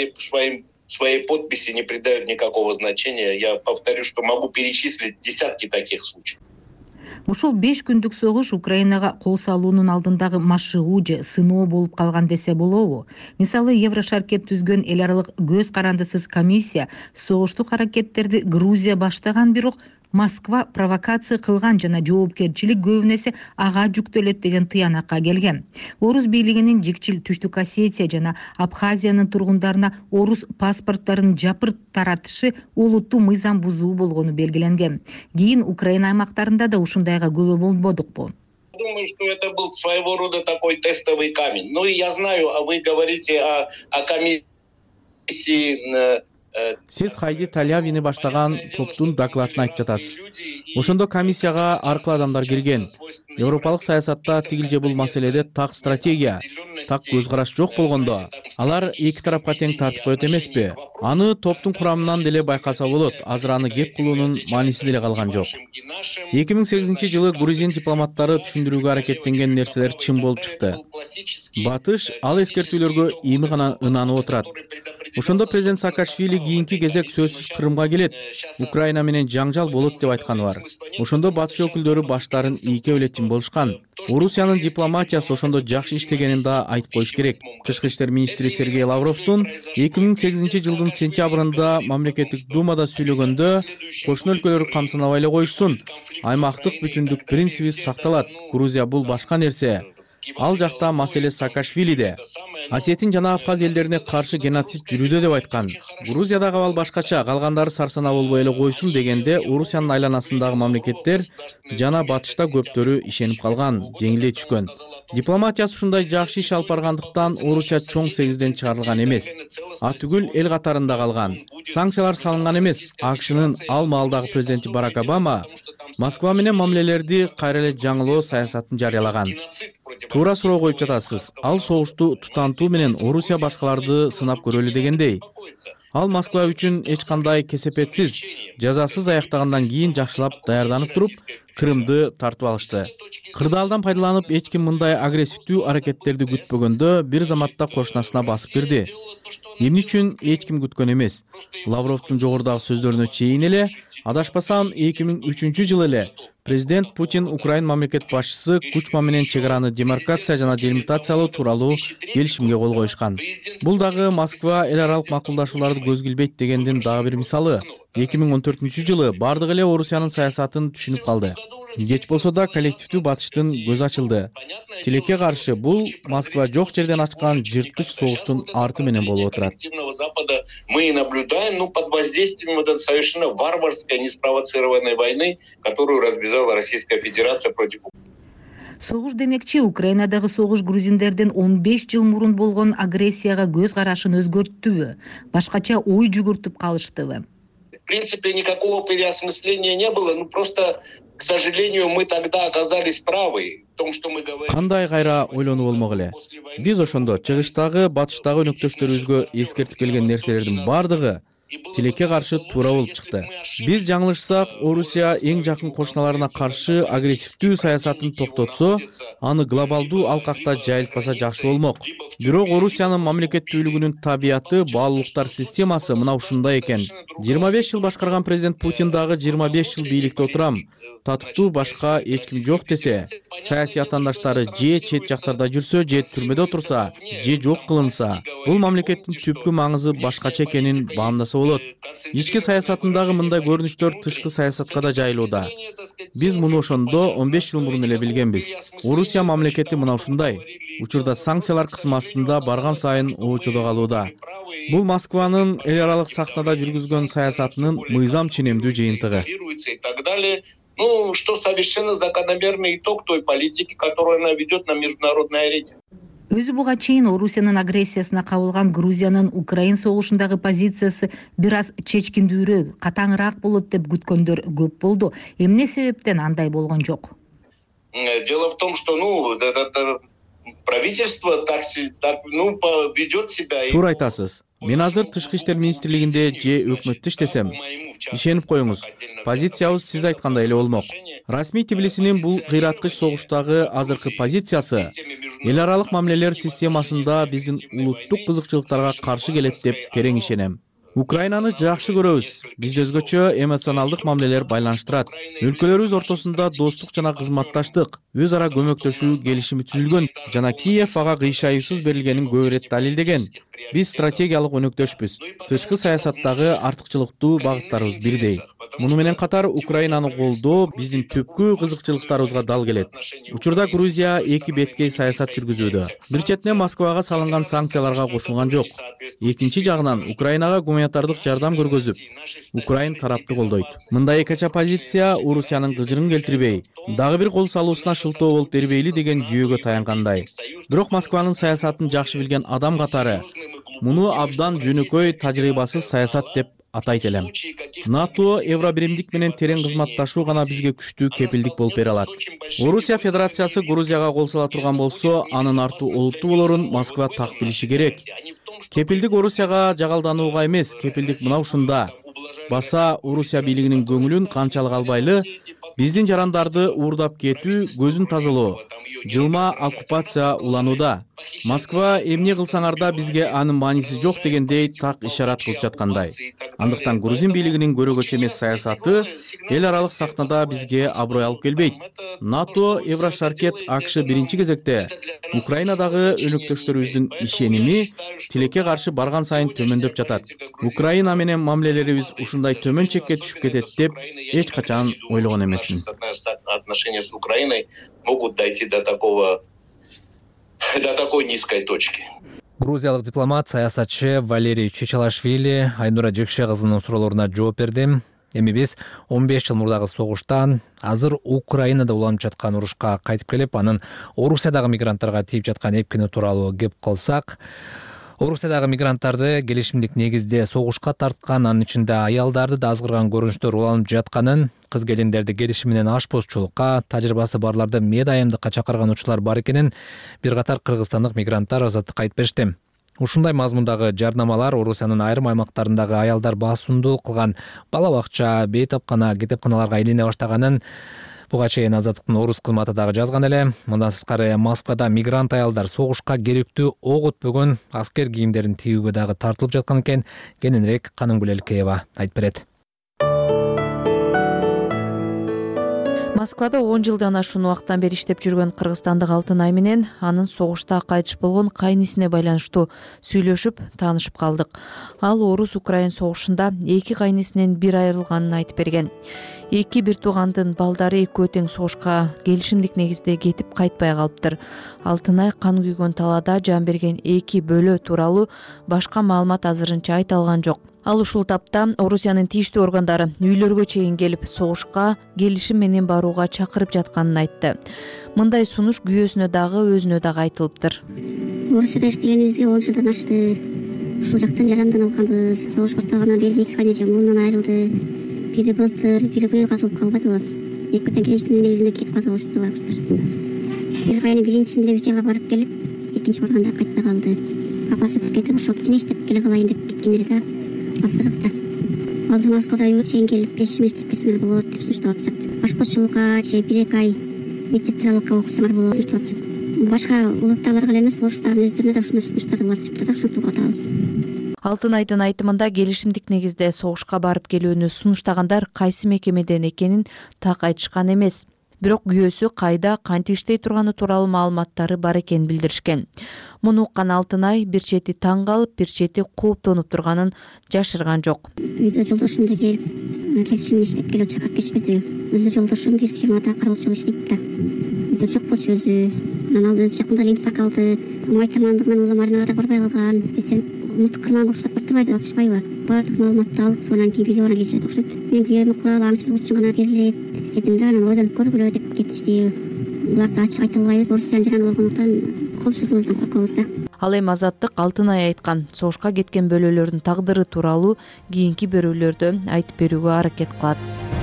своей подписи не придает никакого значения. Я повторю, что могу перечислить десятки таких случаев. Ошол 5 күндүк согуш Украинага кол салуунун алдындагы машыгуу же сыноо болуп калган десе болобу? Мисалы, Еврошаркет түзгөн эл аралык көз карандысыз комиссия согуштук аракеттерди Грузия баштаган, бирок Москва провокация кылган жана жоопкерчилик көбүнесе ага жүктөлөт деген тыянакка келген. Орус бийлигинин жикчил Түштүк Осетия жана Абхазиянын тургундарына орус паспорттарын жапырт таратышы олуттуу мыйзам бузуу болгону белгиленген. Кийин Украина аймактарында да ушундайга күбө болбодукпу? Думаю, что это был своего рода такой тестовый камень. Ну и я знаю, а вы говорите о комиссии... Сиз Хайди Талявини баштаган топтун докладын айтып жатасыз. Ошондо комиссияга ар кыл адамдар кирген. Европалык саясатта тигил же бул маселеде так стратегия, так көз караш жок болгондо, алар эки тарапка тең тартып коет эмеспи? Аны топтун курамынан деле байкаса болот. Азыр аны кеп кылуунун мааниси деле калган жок. 2008-жылы грузин дипломаттары түшүндүрүүгө аракеттенген нерселер чын болуп чыкты. Батыш ал эскертүүлөргө эми гана ынанып отурат. Ошондо президент Саакашвили кийинки кезек сөзсүз Крымга келет, Украина менен жаңжал болот деп айтканы бар. Ошондо батыш өкүлдөрү баштарын ийке белетин болушкан. Орусиянын дипломатиясы ошондо жакшы иштегенин да айтып коюш керек. Тышкы иштер министри Сергей Лавровдун 2008 жылдын сентябрында мамлекеттик думада сүйлөгөндө кошуна өлкөлөр камсынабай эле коюшсун, аймактык бүтүндүк принциби сакталат, Грузия бул башка нерсе. Ал жакта маселе Саакашвилиде. Осетин жана Абхаз элдерине каршы геноцид жүрүүдө деп айткан. Грузиядагы абал башкача, калгандары сарсанаа болбой эле койсун дегенде Орусиянын айланасындагы мамлекеттер жана батышта көптөрү ишенип калган, жеңилдей түшкөн. Дипломатиясы ушундай жакшы иш алып баргандыктан Орусия чоң сегизден чыгарылган эмес. Атүгүл эл катарында калган. Санкциялар салынган эмес. АКШнын ал маалдагы президенти Барак Обама Москва менен мамилелерди кайра эле жаңылоо саясатын жарыялаган. Туура суроо коюп жатасыз. Ал согушту тутантуу менен Орусия башкаларды сынап көрөлү дегендей. Ал Москва үчүн эч кандай кесепетсиз, жазасыз аяктагандан кийин жакшылап даярданып туруп, Крымды тартып алышты. Кырдаалдан пайдаланып эч ким мындай агрессивдүү аракеттерди күтпөгөндө бир заматта кошунасына басып кирди. Эмне үчүн эч ким күткөн эмес. Лавровдун жогорудагы сөздөрүнө чейин эле, адашпасам 2003 жылы эле президент Путин Украин мамлекет башчысы Кучма менен чек араны демаркация жана делимитациялоо тууралуу келишимге кол коюшкан. Бул дагы Москва эл аралык макулдашууларды көзгө илбейт дегендин дагы бир мисалы. 2014 жылы бардык эле Орусиянын саясатын түшүнүп калды. Кеч болсо да коллективдүү батыштын көзү ачылды. Тилекке каршы бул Москва жок жерден ачкан жырткыч согуштун арты менен болуп отурат. Мы наблюдаем, под воздействием совершенно варварской, неспровоцированной войны, которую развязала Российская Федерация против Украины. Согуш демекчи, Украинадагы согуш грузиндердин 15 жыл мурун болгон агрессияга көз карашын өзгөрттүбү, башкача ой жүгүртүп калыштыбы? В принципе, никакого переосмысления не было, просто, к сожалению, мы тогда оказались правы. Кандай кайра ойлонуп болмок эле. Биз ошондо чыгыштагы, батыштагы өнөктөштөрүбүзгө эскертип келген нерселердин бардыгы тилекке каршы туура болуп чыкты. Биз жаңылышсак, Орусия эң жакын кошуналарына каршы агрессивдүү саясатын токтотсо, аны глобалдуу алкакта жайылтпаса жакшы болмок. Бирок Орусиянын мамлекеттүүлүгүнүн табияты, баалуулуктар системасы мына ушундай экен. 25 жыл башкарган президент Путин дагы 25 жыл бийликте отурам, татыктуу башка эч ким жок десе, саясий атаандаштары же чет жактарда жүрсө, же түрмөдө отурса, же жок кылынса, бул мамлекеттин түпкү маңызы башкача экенин баамдаса болот. Ички саясатындагы мындай көрүнүштөр тышкы саясатка да жайылууда. Биз муну ошондо 15 жыл мурун эле билгенбиз. Орусия мамлекети мына ушундай. Учурда санкциялар кысым астында барган сайын оочодо калууда. Бул Москванын эл аралык сахнада жүргүзгөн саясатынын мыйзам ченемдүү жыйынтыгы. Что совершенно закономерный итог той политики, которую она ведет на международной арене. Өзү буга чейин Орусиянын агрессиясына кабылган Грузиянын Украин согушундагы позициясы бир аз чечкиндүүрөөк, катаңыраак болот деп күткөндөр көп болду. Эмне себептен андай болгон жок? Дело в том, что правительство ведет себя. Туура айтасыз. Мен азыр тышкы иштер министрлигинде же өкмөттө иштесем, ишенип коюңуз, позициябыз сиз айткандай эле болмок. Расмий Тбилисинин бул кыйраткыч согуштагы азыркы позициясы эл аралык мамилелер системасында биздин улуттук кызыкчылыктарга каршы келет деп терең ишенем. Украинаны жакшы көрөбүз. Бизди өзгөчө эмоционалдык мамилелер байланыштырат. Өлкөлөрүбүз ортосунда достук жана кызматташтык, өз ара көмөктөшүү келишими түзүлгөн жана Киев ага кыйшайыусуз берилгенин көп ирет далилдеген. Биз стратегиялык өнөктөшпүз. Тышкы саясаттагы артыкчылыктуу багыттарыбыз бирдей. Муну менен катар Украинаны колдоо биздин түпкү кызыкчылыктарыбызга дал келет. Учурда Грузия эки беткей саясат жүргүзүүдө. Бир четинен Москвага салынган санкцияларга кошулган жок. Экинчи жагынан Украинага гуманитардык жардам көргөзүп, Украин тарапты колдойт. Мындай экача позиция Орусиянын кыжырын келтирбей, дагы бир кол салуусуна шылтоо болуп бербейли деген жүйөгө таянгандай. Бирок Москванын саясатын жакшы билген адам катары муну абдан жөнөкөй тажрыйбасыз саясат деп атайт элем. НАТО, Евробиримдик менен терең кызматташуу гана бизге күчтүү кепилдик болуп бере алат. Орусия Федерациясы Грузияга кол сала турган болсо, анын арты олуттуу болорун Москва так билиши керек. Кепилдик Орусияга жагалданууга эмес, кепилдик мына ушунда. Баса Орусия бийлигинин көңүлүн канчалык албайлы, биздин жарандарды уурдап кетүү, көзүн тазалоо, жылма оккупация уланууда. Москва эмне кылсаңар да бизге анын мааниси жок дегендей так ишарат кылып жаткандай. Андыктан грузин бийлигинин көрөгөчө эмес саясаты эл аралык сахнада бизге аброй алып келбейт. НАТО, Еврошаркет, АКШ биринчи кезекте Украинадагы өнөктөштөрүбүздүн ишеними тилекке каршы барган сайын төмөндөп жатат. Украина менен мамилелерибиз ушундай төмөн чекке түшүп кетет деп эч качан ойлогон эмесмин. Отношения с Украиной могут дойти до такой низкой точки. Грузиялык дипломат, саясатчы Валерий Чечалашвили Айнура Жекше кызынын суроолоруна жооп берди. Эми биз 15 жыл мурдагы согуштан азыр Украинада уланып жаткан урушка кайтып келип, анын Орусиядагы мигранттарга тийип жаткан эпкини тууралуу кеп кылсак, Орусиядагы мигранттарды келишимдик негизде согушка тарткан, анын ичинде аялдарды да азгырган көрүнүштөр уланып жатканын, кыз келиндерди келишим менен ашпозчулукка, тажрыйбасы барларды медайымдыкка чакырган учурлар бар экенин бир катар кыргызстандык мигранттар Азаттыкка айтып беришти. Ушундай мазмундагы жарнамалар Орусиянын айрым аймактарындагы аялдар басымдуу кылган бала бакча, бейтапкана, кетепканаларга айлана баштаганын буга чейин Азаттыктын орус кызматы дагы жазган эле. Мындан сырткары Москвада мигрант аялдар согушка керектүү ок өтпөгөн аскер кийимдерин тигүүгө дагы тартылып жаткан экен. Кененирээк Канымгүл Элкеева айтып берет. Москвада 10 жылдан ашуун убакыттан бери иштеп жүргөн кыргызстандык Алтынай менен анын согушта кайтыш болгон кайнисине байланыштуу сүйлөшүп, таанышып калдык. Ал Орус-Украин согушунда эки кайнисинен бир айрылганын айтып берген. Эки бир туугандын балдары экөө тең согушка келишимдик негизде кетип кайтпай калыптыр. Алтынай кан күйгөн талаада жан берген эки бөлө тууралуу башка маалымат азырынча айта алган жок. Ал ушул тапта Орусиянын тийиштүү органдары үйлөргө чейин келип согушка келишим менен барууга чакырып жатканын айтты. Мындай сунуш күйөөсүнө дагы өзүнө дагы айтылыптыр. Орусияда иштегенибизге 10 жылдан ашты. Ушул жактан жарандан алганбыз. Согуш башталгандан бери эки кайнеже муунан айрылды. Бири былтыр, бири быйыл казылып калбадыбы? Экөөтөн келишимдин негизинде кетип казылышты байкуштар. Бир кайны биринчисинде 3 айга барып келип, экинчи барганда кайтпай калды. Апасы кетип ошол кичине иштеп келе калайын деп кеткен эле да. Асырыкта. Азыр Москвада чейин келип келишим иштеп кетсеңер болот деп сунуштап атышат. Ашпозчулукка же 1-2 ай медсестралыкка окусаңар болот деп сунуштап атышат. Башка улуттагыларга эле эмес, орустардын өздөрүнө да ушундай сунуштарды атышат да, ушуну атабыз. Алтынайдын айтымында келишимдик негизде согушка барып келүүнү сунуштагандар кайсы мекемеден экенин так айтышкан эмес. Бирок күйөөсү кайда, кантип иштей турганы тууралуу маалыматтары бар экенин билдиришкен. Муну уккан Алтынай бир чети таң калып, бир чети кооптонуп турганын жашырган жок. Үйдө жолдошумду келип, келишим иштеп келип чакырып кетишпеди. Өзү жолдошум бир фирмада кароолчу иштейт да. Үйдө жок болчу өзү. Анан ал өзү жакында лимфак алды. Майтамандыгынан улам армияга барбай калган. Десем, мылтык кырман курсап турбайт деп атышпайбы? Баардык маалыматты алып, анан кийин видеону келишет окшойт. Мен күйөөмө курал аңчылык үчүн гана берилет дедим да, анан ойдонуп көргүлө деп кетишти. Буларды ачык айта албайбыз, Орусиянын жараны болгондуктан коопсуздугубуздан коркобуз да. Ал эми Азаттык Алтынай айткан согушка кеткен бөлөлөрдүн тагдыры тууралуу кийинки берүүлөрдө айтып берүүгө аракет кылат.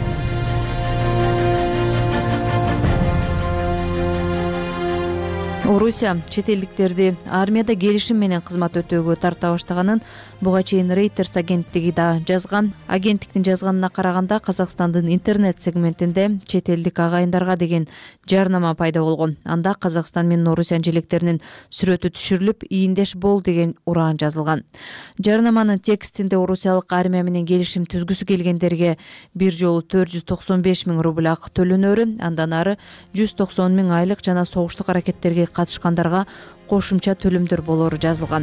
Орусия чет элдиктерди армияда келишим менен кызмат өтөөгө тарта баштаганын буга чейин Reuters агенттиги да жазган. Агенттиктин жазганына караганда Казакстандын интернет сегментинде чет элдик агайындарга деген жарнама пайда болгон. Анда Казакстан менен Орусиянын желектеринин сүрөтү түшүрүлүп, ийиндеш бол деген ураан жазылган. Жарнаманын текстинде орусиялык армия менен келишим түзгүсү келгендерге бир жолу 495 000 рубль акы төлөнөрү, андан ары 190 000 айлык жана согуштук аракеттерге катышкандарга кошумча төлөмдөр болору жазылган.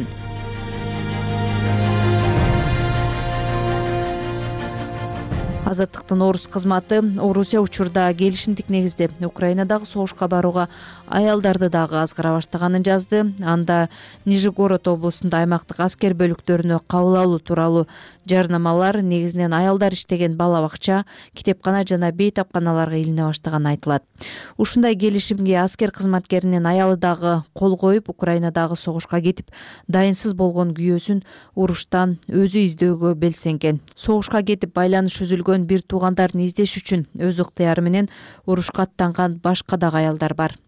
Азаттыктын орус кызматы Орусия учурда келишимдик негизде Украинадагы согушка барууга аялдарды дагы азгыра баштаганын жазды. Анда Нижегород облусунда аймактык аскер бөлүктөрүнө кабыл алуу тууралуу жарнамалар негизинен аялдар иштеген бала бакча, китепкана жана бейтапканаларга илине баштаганы айтылат. Ушундай келишимге аскер кызматкеринин аялы дагы кол коюп, Украинадагы согушка кетип дайынсыз болгон күйөөсүн уруштан өзү издөөгө белсенген. Согушка кетип байланыш үзүлгөн бир туугандарын издеш үчүн өз ыктыяры менен урушка аттанган башка дагы аялдар бар.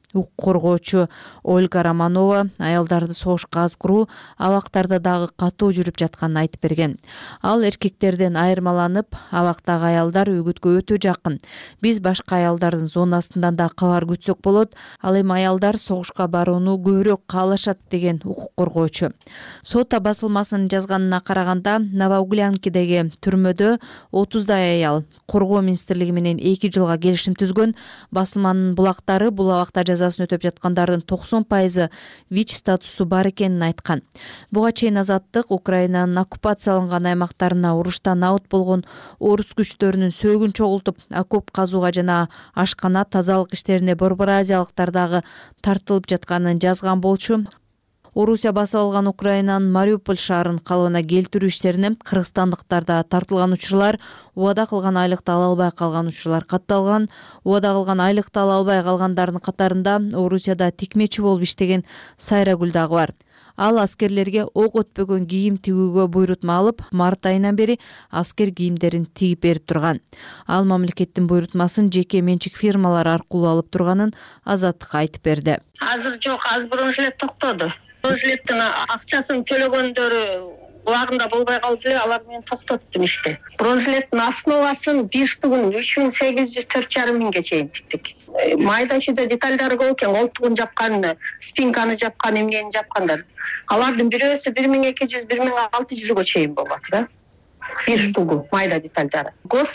укук коргоочу Ольга Романова аялдарды согушка аз куруу абактарда дагы катуу жүрүп жатканын айтып берген. Ал эркектерден айырмаланып, абактагы аялдар үгүткө өтө жакын. Биз башка аялдардын зонасынан да кабар күтсөк болот. Ал эми аялдар согушка барууну көбүрөөк каалашат деген укук коргоочу. Сот басылмасынын жазганына караганда Новоуглянкидеги түрмөдө 30дай аял коргоо министрлиги менен 2 жылга келишим түзгөн. Басылманын булактары бул абакта жазасын өтөп жаткандардын 90% ВИЧ статусу бар экенин айткан. Буга чейин Азаттык Украинанын оккупацияланган аймактарына уруштан абут болгон орус күчтөрүнүн сөөгүн чогултуп, окоп казууга жана ашкана тазалык иштерине борбор азиялыктар дагы тартылып жатканын жазган болчу. Орусия басып алган Украинанын Мариуполь шаарын калыбына келтирүү иштерине кыргызстандыктарда тартылган учурлар, убада кылган айлыкты ала албай калган учурлар катталган. Убада кылган айлыкты ала албай калгандардын катарында Орусияда тикмечи болуп иштеген Сайрагүл дагы бар. Ал аскерлерге ок өтпөгөн кийим тигүүгө буйрутма алып, март айынан бери аскер кийимдерин тигип берип турган. Ал мамлекеттин буйрутмасын жеке менчик фирмалар аркылуу алып турганын Азаттыкка айтып берди. Азыр жок, азыр бронжилет токтоду. Бронжилеттин акчасын төлөгөндөрү убагында болбой калды эле, алар менен токтоттум ишти. Бронжилеттин основасын биштигин 3804,5 миңге чейин тиктик. Майда чүйдө детальдары көп экен, колтугун жапкан, спинканы жапкан, эмнени жапкандар. Алардын бирөөсү 1200-1600 чейин болот да. Бир штугу майда детальдары.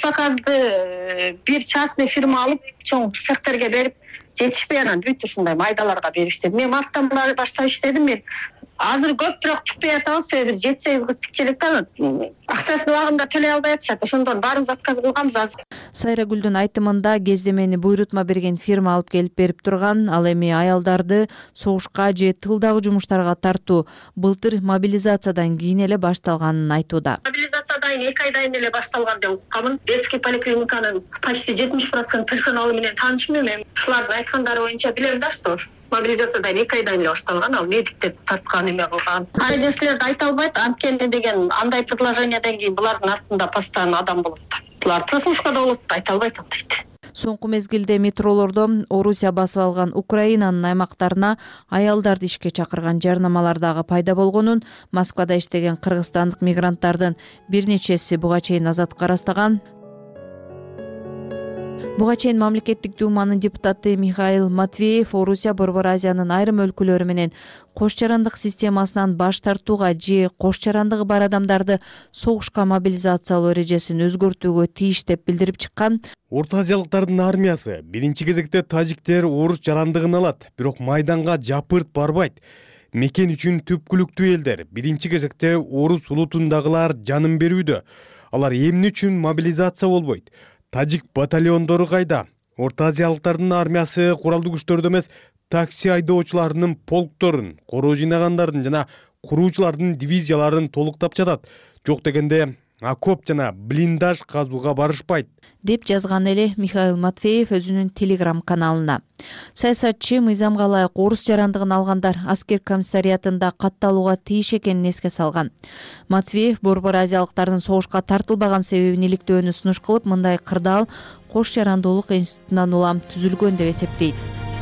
Госзаказды бир частный фирма алып, чоң цехтерге берип, жетишпей анан бүт ушундай майдаларга беришти. Мен марттан баштап иштедим мен. Азыр көп бирок чыкпай атабыз, себеби 7-8 кыз тикчелек да. Акчасын убагында төлөй албай атышат. Ошондон баарыбыз отказ кылганбыз азыр. Сайрагүлдүн айтымында кездемени буйрутма берген фирма алып келип берип турган. Ал эми аялдарды согушка же тылдагы жумуштарга тартуу былтыр мобилизациядан кийин эле башталганын айтууда. Мобилизациядан 2 айдан эле башталган деп укканмын. Детский поликлиниканын почти 70% персоналы менен таанышмын. Мен ушулардын айткандары боюнча билем да, что мобилизациядан 2 айдан эле башталган, ал медиктер тарткан эме кылган. Айдеслерди айта албайт, анткени деген андай предложениядан кийин булардын артында постоянно адам болот. Булар прослушкада болот, айта албайт дейт. Соңку мезгилде метролордо Орусия басып алган Украинанын аймактарына аялдарды ишке чакырган жарнамалар дагы пайда болгонун, Москвада иштеген кыргызстандык мигранттардын бир нечеси буга чейин Азаттыкка ырастаган. Буга чейин мамлекеттик думанын депутаты Михаил Матвеев Орусия Борбор Азиянын айрым өлкөлөрү менен кош жарандык системасынан баш тартууга же кош жарандыгы бар адамдарды согушка мобилизациялоо эрежесин өзгөртүүгө тийиш деп билдирип чыккан. Орто азиялыктардын армиясы биринчи кезекте тажиктер орус жарандыгын алат, бирок майданга жапырт барбайт. Мекен үчүн түпкүлүктүү элдер биринчи кезекте орус улутундагылар жанын берүүдө. Алар эмне үчүн мобилизация болбойт? Тажик батальондору кайда? Орто азиялыктардын армиясы куралдуу күчтөрдө эмес, такси айдоочуларынын полкторун, короо жыйнагандардын жана куруучулардын дивизияларын толуктап жатат. Жок дегенде окоп жана блиндаж казууга барышпайт, деп жазган эле Михаил Матвеев өзүнүн Telegram каналына. Саясатчы мыйзамга ылайык орус жарандыгын алгандар аскер комиссариатында катталууга тийиш экенин эске салган. Матвеев борбор азиялыктардын согушка тартылбаган себебин иликтөөнү сунуш кылып, мындай кырдаал кош жарандуулук институтунан улам түзүлгөн деп эсептейт.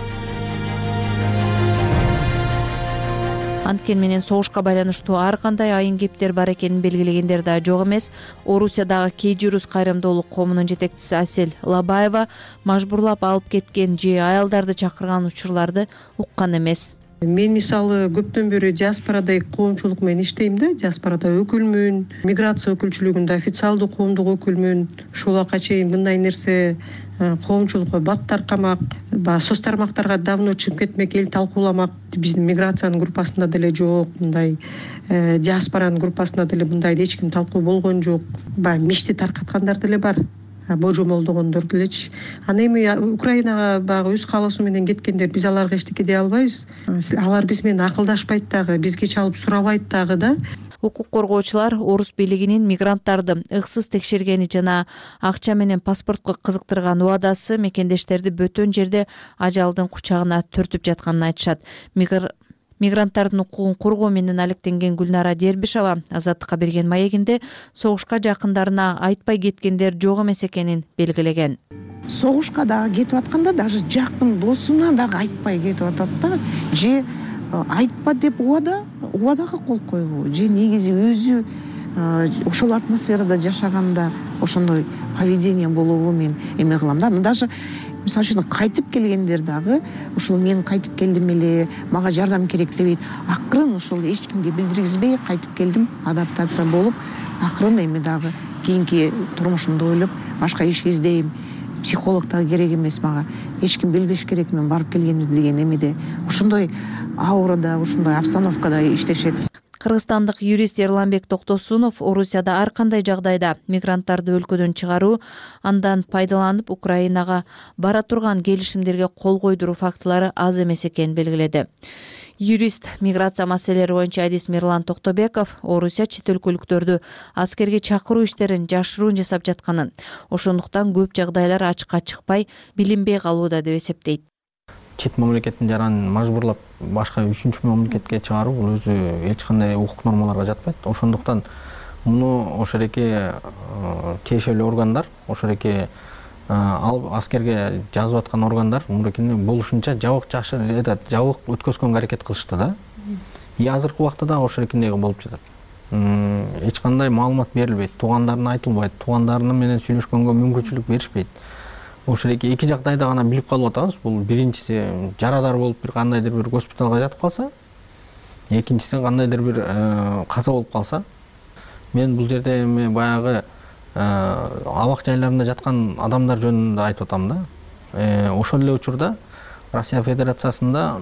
Анткени менен согушка байланыштуу ар кандай айын кептер бар экенин белгилегендер да жок эмес. Орусиядагы Кейжурус кайрымдуулук коомунун жетекчиси Асель Лабаева мажбурлап алып кеткен же аялдарды чакырган учурларды уккан эмес. Мен мисалы көптөн бери диаспорада коомчулук менен иштейм да, диаспорада өкүлмүн, миграция өкүлчүлүгүндө официалдуу коомдук өкүлмүн. Ушул убакка чейин мындай нерсе коомчулукка бат таркамак, соц тармактарга давно чыгып кетмек, эл талкууламак. Биздин миграциянын группасында деле жок, мындай диаспоранын группасында деле мындай эч ким талкуу болгон жок. Мишти таркаткандар деле бар. Божомолдогондор делечи. Аны эми Украинага баягы өз каалоосу менен кеткендер, биз аларга эчтеке дей албайбыз. Алар биз менен акылдашпайт дагы, бизге чалып сурабайт дагы да. Укук коргоочулар орус бийлигинин мигранттарды ыксыз текшергени жана акча менен паспортко кызыктырган убадасы мекендештерди бөтөн жерде ажалдын кучагына түртүп жатканын айтышат. Мигранттардын укугун коргоо менен алектенген Гүлнара Дербишова Азаттыкка берген маегинде согушка жакындарына айтпай кеткендер жок эмес экенин белгилеген. Согушка дагы кетип атканда даже жакын досуна дагы айтпай кетип атат да, же айтпа деп убадага кол коюу, же негизи өзү ошол атмосферада жашаганда ошондой поведение болобу мен эме кылам да. Даже мисалы үчүн кайтып келгендер дагы ушул мен кайтып келдим эле, мага жардам керек дебейт. Акырын ушул эч кимге билдиргизбей кайтып келдим, адаптация болуп, акырын эми дагы кийинки турмушумду ойлоп башка иш издейм. Психолог дагы керек эмес мага. Эч ким билбеш керек мен барып келгенимди деген эмеде. Ушундай аурада, ушундай обстановкада иштешет. Кыргызстандык юрист Эрланбек Токтосунов Орусияда ар кандай жагдайда мигранттарды өлкөдөн чыгаруу, андан пайдаланып Украинага бара турган келишимдерге кол койдуруу фактылары аз эмес экенин белгиледи. Юрист миграция маселелери боюнча адис Мирлан Токтобеков Орусия чет өлкөлүктөрдү аскерге чакыруу иштерин жашыруун жасап жатканын, ошондуктан көп жагдайлар ачыкка чыкпай, билинбей калууда деп эсептейт. Чет мамлекеттин жаранын мажбурлап башка үчүнчү мамлекетке чыгаруу бул өзү эч кандай укук нормаларга жатпайт. Ошондуктан муну ошол эки тиешелүү органдар, ошол эки аскерге жазып аткан органдар мурекени болушунча жабык өткөзгөнгө аракет кылышты да. И азыркы убакта да ошол экиндей болуп жатат. Эч кандай маалымат берилбейт, туугандарына айтылбайт, туугандарына менен сүйлөшкөнгө мүмкүнчүлүк беришпейт. Ошол эки жагдайда гана билип калып атабыз. Бул биринчиси жарадар болуп бир кандайдыр бир госпиталга жатып калса, экинчиси кандайдыр бир каза болуп калса. Мен бул жерде эми баягы абак жайларында жаткан адамдар жөнүндө айтып атам да. Ошол эле учурда Россия Федерациясында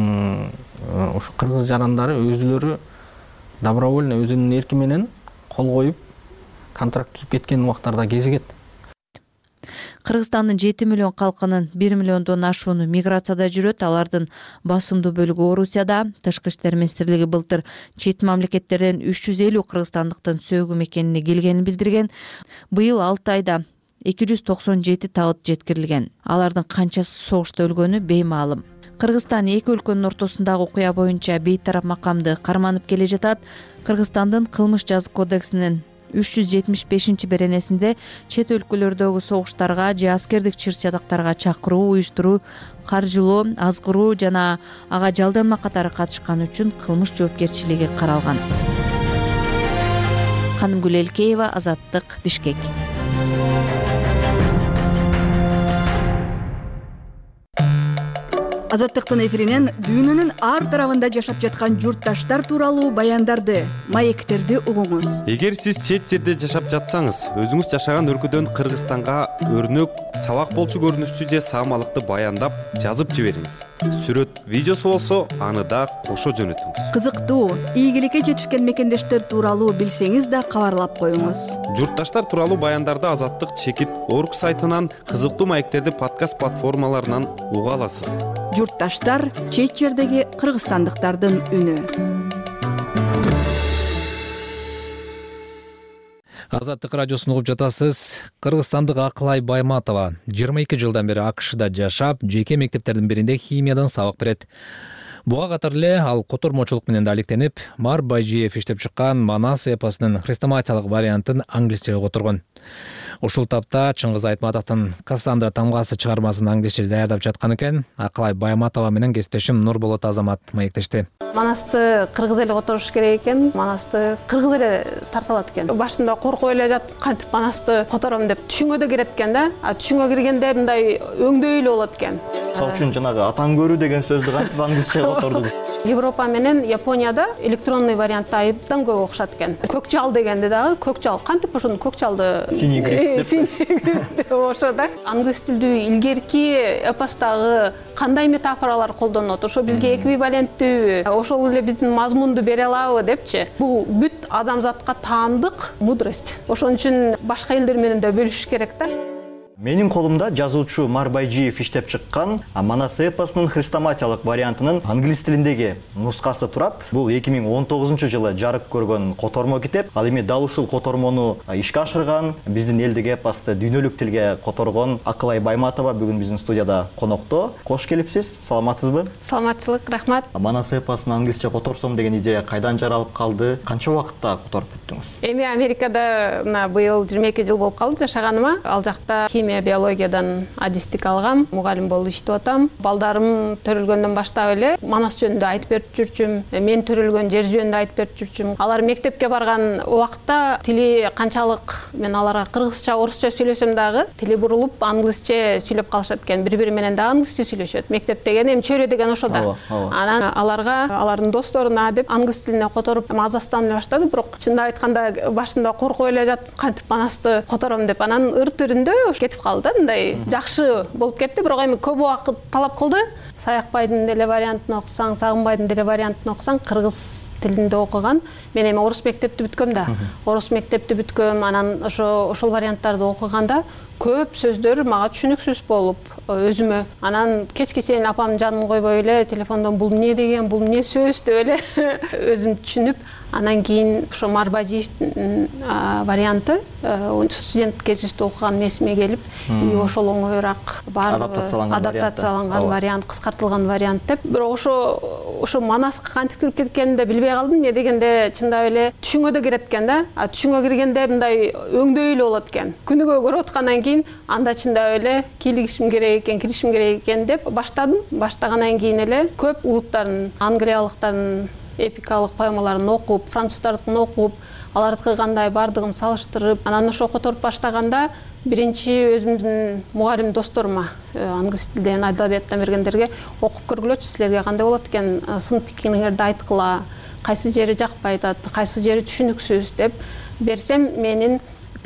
ушу кыргыз жарандары өзүлөрү добровольно өзүнүн эрки менен кол коюп контракт түзүп кеткен убактарда кезигет. Кыргызстандын 7 миллион калкынын 1 миллиондон ашууну миграцияда жүрөт. Алардын басымдуу бөлүгү Орусияда. Тышкы иштер министрлиги былтыр чет мамлекеттерден 350 кыргызстандыктын сөөгүм экенине келгенин билдирген. Быйыл 6 айда 297 табыт жеткирилген. Алардын канчасы согушта өлгөнү беймаалым. Кыргызстан эки өлкөнүн ортосундагы окуя боюнча бейтарап макамды карманып келе жатат. Кыргызстандын кылмыш жазык кодексинин 375 беренесинде чет өлкөлөрдөгү согуштарга же аскердик чыр-чатактарга чакыруу, уюштуруу, каржылоо, азгыруу жана ага жалданма катары катышкан үчүн кылмыш жоопкерчилиги каралган. Канымгүл Элкеева, Азаттык, Бишкек. Азаттыктын эфиринен дүйнөнүн ар тарабында жашап жаткан журтташтар тууралуу баяндарды, маектерди угуңуз. Эгер сиз чет жерде жашап жатсаңыз, өзүңүз жашаган өлкөдөн Кыргызстанга өрнөк, сабак болчу көрүнүштүү же саамалыкты баяндап жазып жибериңиз. Сүрөт, видеосу болсо, аны да кошо жөнөтүңүз. Кызыктуу, ийгиликке жетишкен мекендештер тууралуу билсеңиз да кабарлап коюңуз. Журтташтар тууралуу баяндарды Азаттык Чекит.org сайтынан, кызыктуу маектерди подкаст платформаларынан уга аласыз. Журтташтар — чет жердеги кыргызстандыктардын үнү. Азаттык радиосун угуп жатасыз. Кыргызстандык Акылай Байматова 22 жылдан бери АКШда жашап, жеке мектептердин биринде химиядан сабак берет. Буга катар эле ал котормочулук менен да алектенип, Мар Байжиев иштеп чыккан Манас эпосунун хрестоматиялык вариантын англисчеге которгон. Ушул тапта Чыңгыз Айтматовдун Кассандра тамгасы чыгармасын англисче даярдап жаткан экен. Акылай Байматова менен кесиптешим Нурболот Азамат маектешти. Манасты кыргыз эле которуш керек экен, Манасты кыргыз эле тарталат экен. Башында коркуп эле жатып, кантип Манасты котором деп түшүнгө да кирет экен да. А түшүнгө киргенде мындай өңдөй эле болот экен. Мисалы үчүн жанагы атаң көрүү деген сөздү кантип англисче котордуңуз? Европа менен Японияда электронный вариантта айыптан көп окшат экен. Көк жал дегенде дагы көк жал кантип ошону көк жалды синий деп ошо да. Англис тилдүү илгерки эпостагы кандай метафоралар колдонот? Ошо бизге эквиваленттүү, ошол эле биздин мазмунду бере алабы депчи. Бул бүт адамзатка таандык мудрость. Ошон үчүн башка элдер менен да бөлүшүш керек да. Менин колумда жазуучу Марбайжиев иштеп чыккан Манас эпосунун хрестоматиялык вариантынын англис тилиндеги нускасы турат. Бул 2019-жылы жарык көргөн котормо китеп. Ал эми дал ушул котормону ишке ашырган, биздин элдик эпосты дүйнөлүк тилге которгон Акылай Байматова бүгүн биздин студияда конокто. Кош келипсиз. Саламатсызбы? Саламатчылык, рахмат. Манас эпосун англисче которсом деген идея кайдан жаралып калды? Канча убакытта которуп бүттүңүз? Эми Америкада быйыл 22 жыл болуп калды жашаганыма. Ал жакта химия, биологиядан адистик алгам, мугалим болуп иштеп атам. Балдарым төрөлгөндөн баштап эле Манас жөнүндө айтып берип жүрчүм. Мен төрөлгөн жер жөнүндө айтып берип жүрчүм. Алар мектепке барган убакта тили канчалык мен аларга кыргызча, орусча сүйлөсөм дагы тили бурулуп англисче сүйлөп калышат экен. Бири-бири менен дагы англисче сүйлөшөт. Мектеп деген эми чөйрө деген ошо да. Анан аларга, алардын досторуна деп англис тилине которуп мазасыздана баштады. Бирок чындап айтканда башында коркуп эле жатып, кантип Манасты котором деп. Анан ыр түрүндө кетип калды. Мындай жакшы болуп кетти, бирок эми көп убакыт талап кылды. Саякбайдын деле вариантын окусаң, Сагынбайдын деле вариантын окусаң, кыргыз тилинде окуган. Мен эми орус мектепти бүткөм да. Орус мектепти бүткөм, анан ошол варианттарды окуганда көп сөздөр мага түшүнүксүз болуп өзүмө. Анан кечке чейин апам жанын койбой эле телефондон бул эмне деген, бул эмне сөз деп эле өзүм түшүнүп, анан кийин ошо Марбайжиевдин варианты студент кезибизде окуган эсиме келип, ошол оңоюраак адаптацияланган вариант, кыскартылган вариант деп. Бирок ошо Манаска кантип кирип кеткенимди билбей калдым. Эмне дегенде чындап эле түшүнгө да кирет экен да. Түшүнгө киргенде мындай өңдөй эле болот экен. Күнүгө көрүп аткандан кийин анда чындап эле кийлигишим керек экен, киришим керек экен деп баштадым. Баштагандан кийин эле көп улуттардын, англиялыктардын эпикалык поэмаларын окуп, француздардыкын окуп, алардыкы кандай бардыгын салыштырып, анан ошо которуп баштаганда биринчи өзүмдүн мугалим досторума, англис тилден, адабияттан бергендерге окуп көргүлөчү, силерге кандай болот экен, сын пикириңерди айткыла, кайсы жери жакпай атат, кайсы жери түшүнүксүз деп берсем, менин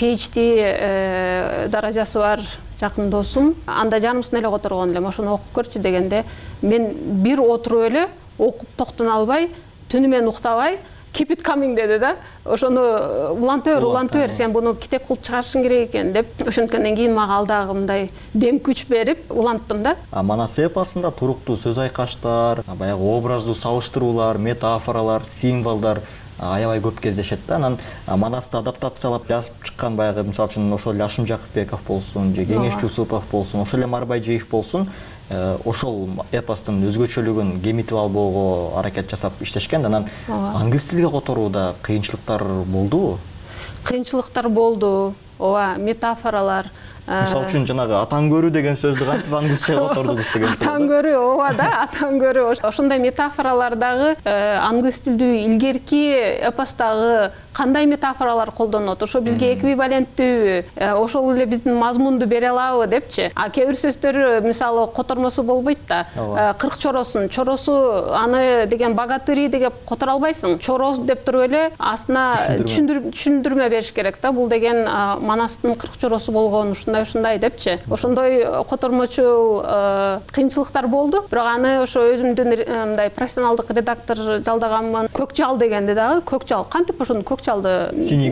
PhD даражасы бар жакын досум, анда жарымсын эле которгон элем, ошону окуп көрчү дегенде, мен бир отуруп эле окуп токтоно албай, түнү менен уктабай, keep it coming деди да. Ошону улантыр, сен буну китеп кылып чыгарышың керек экен деп, ошонткөндөн кийин мага ал дагы мындай дем күч берип уланттым да. Манас эпосунда туруктуу сөз айкаштар, баягы образдуу салыштыруулар, метафоралар, символдор аябай көп кездешет да. Анан Манасты адаптациялап жазып чыккан баягы мисалы үчүн ошол эле Ашым Жакыпбеков болсун, же Кеңеш Жусупов болсун, ошол эле Марбайжиев болсун, ошол эпостун өзгөчөлүгүн кемитип албоого аракет жасап иштешкен. Анан англис тилге которууда кыйынчылыктар болдубу? Кыйынчылыктар болду. Ооба, метафоралар. Мисалы үчүн жанагы атаң көрүү деген сөздү кантип англисче котордуңуз деген сөз. Атаң көрүү, ооба да, атаң көрүү. Ошондой метафоралар дагы англис тилдүү илгерки эпостагы кандай метафоралар колдонот, ошо бизге эквиваленттүү, ошол эле биздин мазмунду бере алабы депчи. Кээ бир сөздөр мисалы котормосу болбойт да. 40 чоросу аны деген богатыри деп которо албайсың. Чорос деп туруп эле астына түшүндүрмө бериш керек да. Бул деген Манастын 40 чоросу болгон ушундай депчи. Ошондой котормочул кыйынчылыктар болду. Бирок аны ошо өзүмдүн мындай профессионалдык редактор жалдаганмын. Көкжал дегенди дагы, көкжал кантип ошону көкжалды синий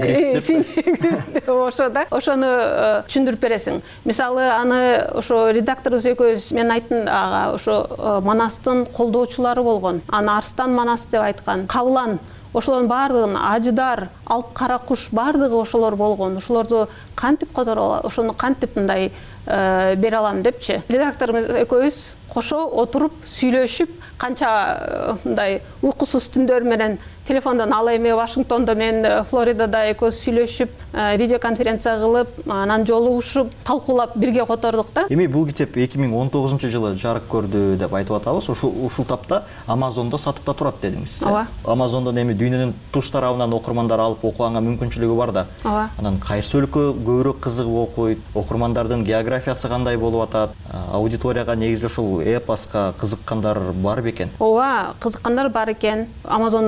гриф деп ошо да. Ошону түшүндүрүп бересиң. Мисалы аны ошо редакторубуз экөөбүз мен айттым ага, ошо Манастын колдоочулары болгон. Аны Арстан Манас деп айткан. Кабылан ошолордун баардыгын, Ажыдар, Алп кара куш баардыгы ошолор болгон. Ошолорду кантип которо, ошону кантип мындай бере алам депчи. Редакторубуз экөөбүз кошо отуруп сүйлөшүп, канча мындай уйкусуз түндөр менен телефондон ал эми Вашингтондо, мен Флоридада экөөбүз сүйлөшүп, видеоконференция кылып, анан жолугушуп, талкуулап бирге котордук да. Эми бул китеп 2019-жылы жарык көрдү деп айтып атабыз. Ушул тапта Amazon'да сатыкта турат дедиңиз. Amazon'дон эми дүйнөнүн туш тарабынан окурмандар алып окуганга мүмкүнчүлүгү бар да. Анан кайсы өлкө көбүрөөк кызыгып окуйт, окурмандардын географиясы кандай болуп атат, аудиторияга негизи ушул эпоска кызыккандар бар бекен? Ооба, кызыккандар бар экен. Amazon'ун бир жакшы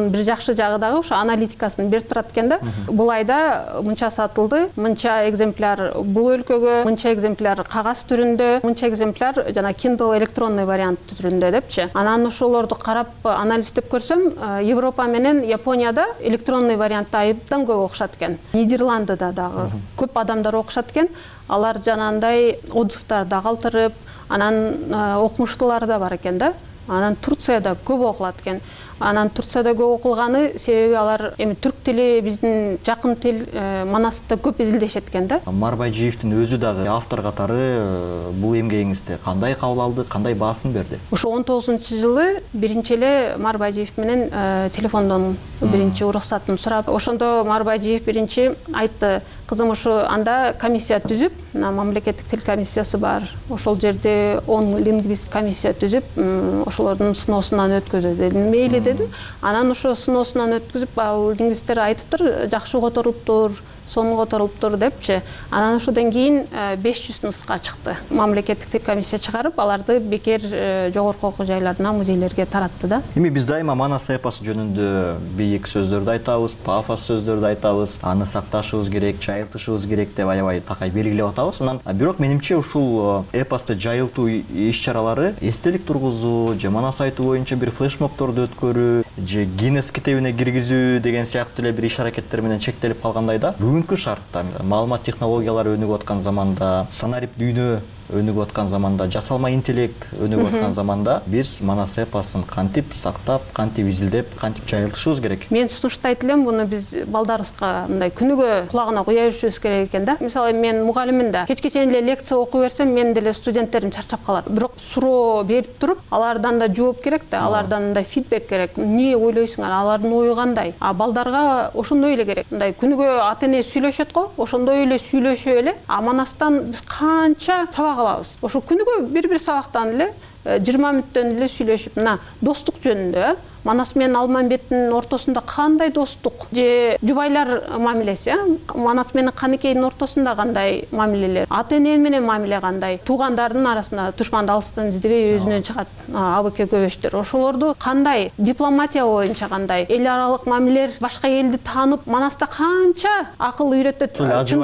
жакшы жагы дагы ошо аналитикасын берип турат экен да. Бул айда мынча сатылды, мынча экземпляр бул өлкөгө, мынча экземпляр кагаз түрүндө, мынча экземпляр жана Kindle электронный вариант түрүндө депчи. Анан ошолорду карап анализдеп көрсөм, Европа менен Японияда электронный вариантта айдан көп окушат экен. Нидерландыда дагы көп адамдар окушат экен. Алар жанагындай отзывдарды калтырып, анан окумуштуулар да бар экен да. Анан Турцияда көп окулат экен. Анан Турцияда көп окулганы себеби алар эми түрк тили биздин жакын тил манасты көп изилдешет экен да. Марбайжиевдин өзү дагы автор катары бул эмгегиңизде кандай кабыл алды, кандай баасын берди? Ошо 19-жылы биринчи эле Марбайжиев менен телефондон биринчи уруксатын сурап, ошондо Марбайжиев биринчи айтты: "Кызым, ошо анда комиссия түзүп, мамлекеттик тил комиссиясы бар. Ошол жерде 10 лингвист комиссия түзүп, ошолордун сыноосунан өткөзө" дедим. Мейли дедим. Анан ошо сыноосунан өткөзүп, ал лингвисттер айтыптыр, жакшы которулуптур, сонун которулуптур депчи. Анан ошодон кийин 500 нуска чыкты. Мамлекеттик тил комиссия чыгарып, аларды бекер жогорку окуу жайларына, музейлерге таратты да. Эми биз дайыма манас эпосу жөнүндө бийик сөздөрдү айтабыз, пафос сөздөрдү айтабыз, аны сакташыбыз керек, жайылтышыбыз керек деп аябай такай белгилеп атабыз. Анан бирок менимче ушул эпосты жайылтуу иш-чаралары эстелик тургузуу, же манас айтуу боюнча бир флешмобторду өткөрүү, же Гиннес китебине киргизүү деген сыяктуу эле бир иш-аракеттер менен чектелип калгандай да. Бүгүнкү шартта, маалымат технологиялары өнүгүп аткан заманда, санарип дүйнө өнүгүп аткан заманда, жасалма интеллект өнүгүп аткан заманда биз манас эпосун кантип сактап, кантип изилдеп, кантип жайылтышыбыз керек? Мен сунуштайт элем, буну биз балдарыбызга мындай күнүгө кулагына куя беришибиз керек экен да. Мисалы, мен мугалиммин да. Кечке чейин эле лекция окуй берсем, менин деле студенттерим чарчап калат. Бирок суроо берип туруп, алардан да жооп керек да, алардан мындай фидбек керек. Эмне ойлойсуңар? Алардын ою кандай? А балдарга ошондой эле керек. Мындай күнүгө ата-эне сүйлөшөт го, ошондой эле сүйлөшө эле. А манастан биз канча сабак алабыз. Ошо күнүгө бир сабактан эле 20 мүнөттөн эле сүйлөшүп, мына достук жөнүндө, Манас менен Алмамбеттин ортосунда кандай достук же жубайлар мамилеси, Манас менен Каныкейдин ортосунда кандай мамилелер, ата-эне менен мамиле кандай, туугандардын арасында душманды алыстан издебей өзүнөн чыгат абыке көбөчтөр, ошолорду кандай, дипломатия боюнча кандай, эл аралык мамилелер, башка элди таанып, Манаста канча акыл үйрөтөт.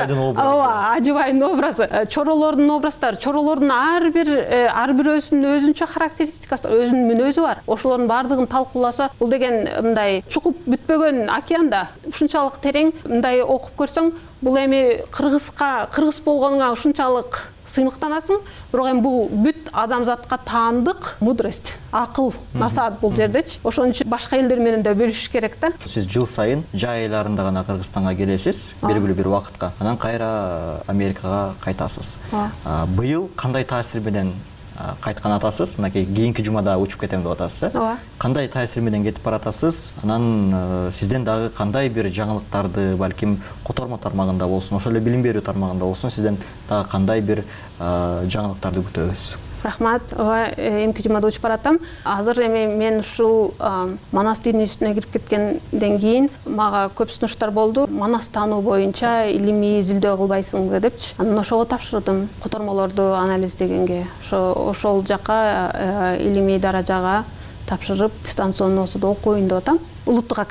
Ажыбайдын образы, чоролордун образдары, чоролордун ар бир өзүнчө характеристикасы, өзүнүн мүнөзү бар. Ошолордун баардыгын талкууласа, бул деген мындай чукуп бүтпөгөн океанда ушунчалык терең, мындай окуп көрсөң, бул эми кыргыз болгонуңа ушунчалык сыймыктанасың, бирок эми бул бүт адамзатка таандык мудрость, акыл, насаат бул жердечи. Ошон үчүн башка элдер менен да бөлүшүш керек да. Сиз жыл сайын жай айларында гана Кыргызстанга келесиз, белгилүү бир убакытка. Анан кайра Америкага кайтасыз. Быйыл кандай таасир менен кайткан атасыз? Мынакей кийинки жумада учуп кетем деп атасыз, кандай таасир менен кетип баратасыз? Анан сизден дагы кандай бир жаңылыктарды, балким котормо тармагында болсун, ошол эле билим берүү тармагында болсун, сизден дагы кандай бир жаңылыктарды күтөбүз? Рахмат. Эмки жумада учуп баратам. Азыр эми мен ушул Манас дүйнөсүнө кирип кеткенден кийин мага көп сунуштар болду. Манас таануу боюнча илимий изилдөө кылбайсыңбы депчи. Анан ошого тапшырдым, котормолорду анализдегенге. Ошол жака илимий даражага тапшырып, дистанционный осуда окуйын деп атам. Улуттук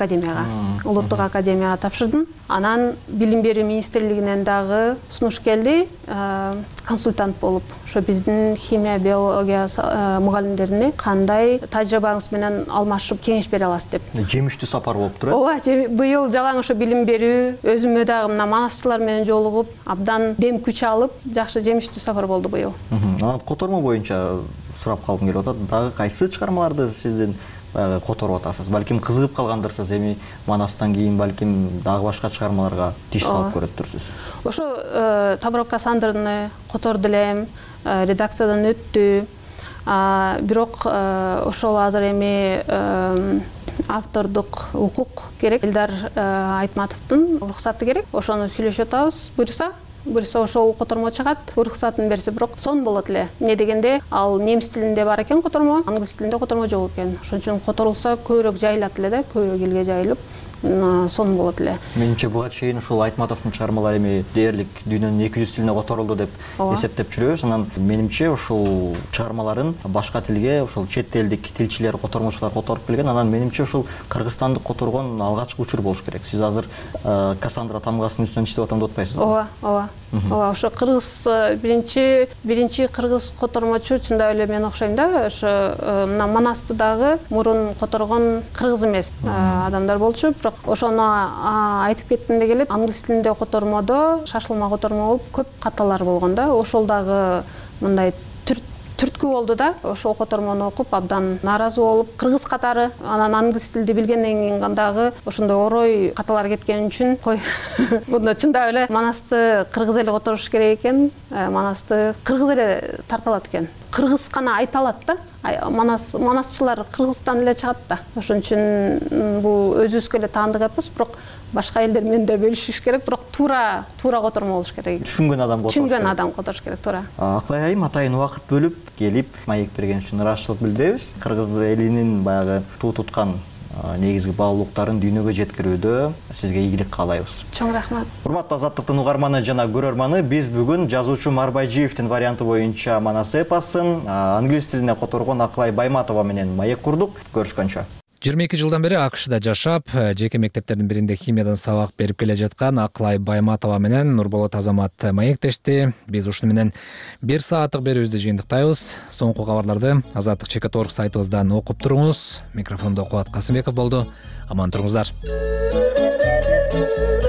академияга тапшырдым. Анан билим берүү министрлигинен дагы сунуш келди, консультант болуп, ошо биздин химия, биология мугалимдерине кандай тажрыйбаңыз менен алмашып кеңеш бере аласыз деп. Жемиштүү сапар болуптур. Быйыл жалаң ошо билим берүү, өзүмө дагы мына манасчылар менен жолугуп, абдан дем күч алып, жакшы жемиштүү сапар болду быйыл. Анан котормо боюнча сурап калгым келип атат. Дагы кайсы чыгармаларды сиздин которуп атасыз? Балким кызыгып калгандырсыз, эми Манастан кийин балким дагы башка чыгармаларга тиш салып көрөттүрсүз. Ошо Таброк Кассандраны которду элем, редакциядан өттү. Бирок ошол азыр эми автордук укук керек. Элдар Айтматовдун уруксаты керек. Ошону сүйлөшүп атабыз, буюрса ошол котормо чыгат, уруксатын берсе, бирок сон болот эле. Эмне дегенде, ал немис тилинде бар экен котормо, англис тилинде котормо жок экен. Ошон үчүн которулса көбүрөөк жайылат эле да, көбүрөөк элге жайылып, сонун болот эле. Менимче буга чейин ушул Айтматовдун чыгармалары эми дээрлик дүйнөнүн 200 тилине которулду деп эсептеп жүрөбүз. Анан менимче ушул чыгармаларын башка тилге ушул чет элдик тилчилер, котормочулар которуп келген. Анан менимче ушул кыргызстанды которгон алгачкы учур болуш керек. Сиз азыр Кассандра Тамгасынын үстүнөн иштеп атам деп атпайсызбы? Ооба. Ошо кыргыз биринчи кыргыз котормочу чындап эле мен окшойм да. Ошо мына Манастыдагы мурун которгон кыргыз эмес адамдар болчу. Бирок ошону айтып кетким келет. Англис тилинде котормодо шашылма котормо болуп көп каталар болгон да. Ошол дагы мындай түрткү болду да. Ошол котормону окуп абдан нааразы болуп, кыргыз катары анан англис тилди билгенден кийин дагы ошондой орой каталар кеткен үчүн кой мында чындап эле Манасты кыргыз эле которуш керек экен. Манасты кыргыз эле тарта экен. Кыргыз гана айта алат да. Манасчылар Кыргызстан эле чыгат да. Ошон үчүн бул өзүбүзгө эле таандык эпос, бирок башка элдер менен да бөлүшүш керек, бирок туура котормо болуш керек. Түшүнгөн адам которуш керек, туура. Аклай айым, атайын убакыт бөлүп келип маек берген үчүн ыраазычылык билдиребиз. Кыргыз элинин баягы туу туткан негизги баалуулуктарын дүйнөгө жеткирүүдө сизге ийгилик каалайбыз. Чоң рахмат. Урматтуу Азаттыктын угарманы жана көрөрманы, биз бүгүн жазуучу Марбайжиевдин варианты боюнча Манас эпосын англис тилине которгон Аклай Байматова менен маек курдук. Көрүшкөнчө. 22 жылдан бери АКШда жашап, жеке мектептердин биринде химиядан сабак берип келе жаткан Аклай Байматова менен Нурболот Азамат маектешти. Биз ушуну менен 1 сааттык берүүбүздү жыйынтыктайбыз. Соңку кабарларды Азаттык Чекит.org сайтыбыздан окуп туруңуз. Микрофондо Кубат Касымбеков болду. Аман туруңуздар.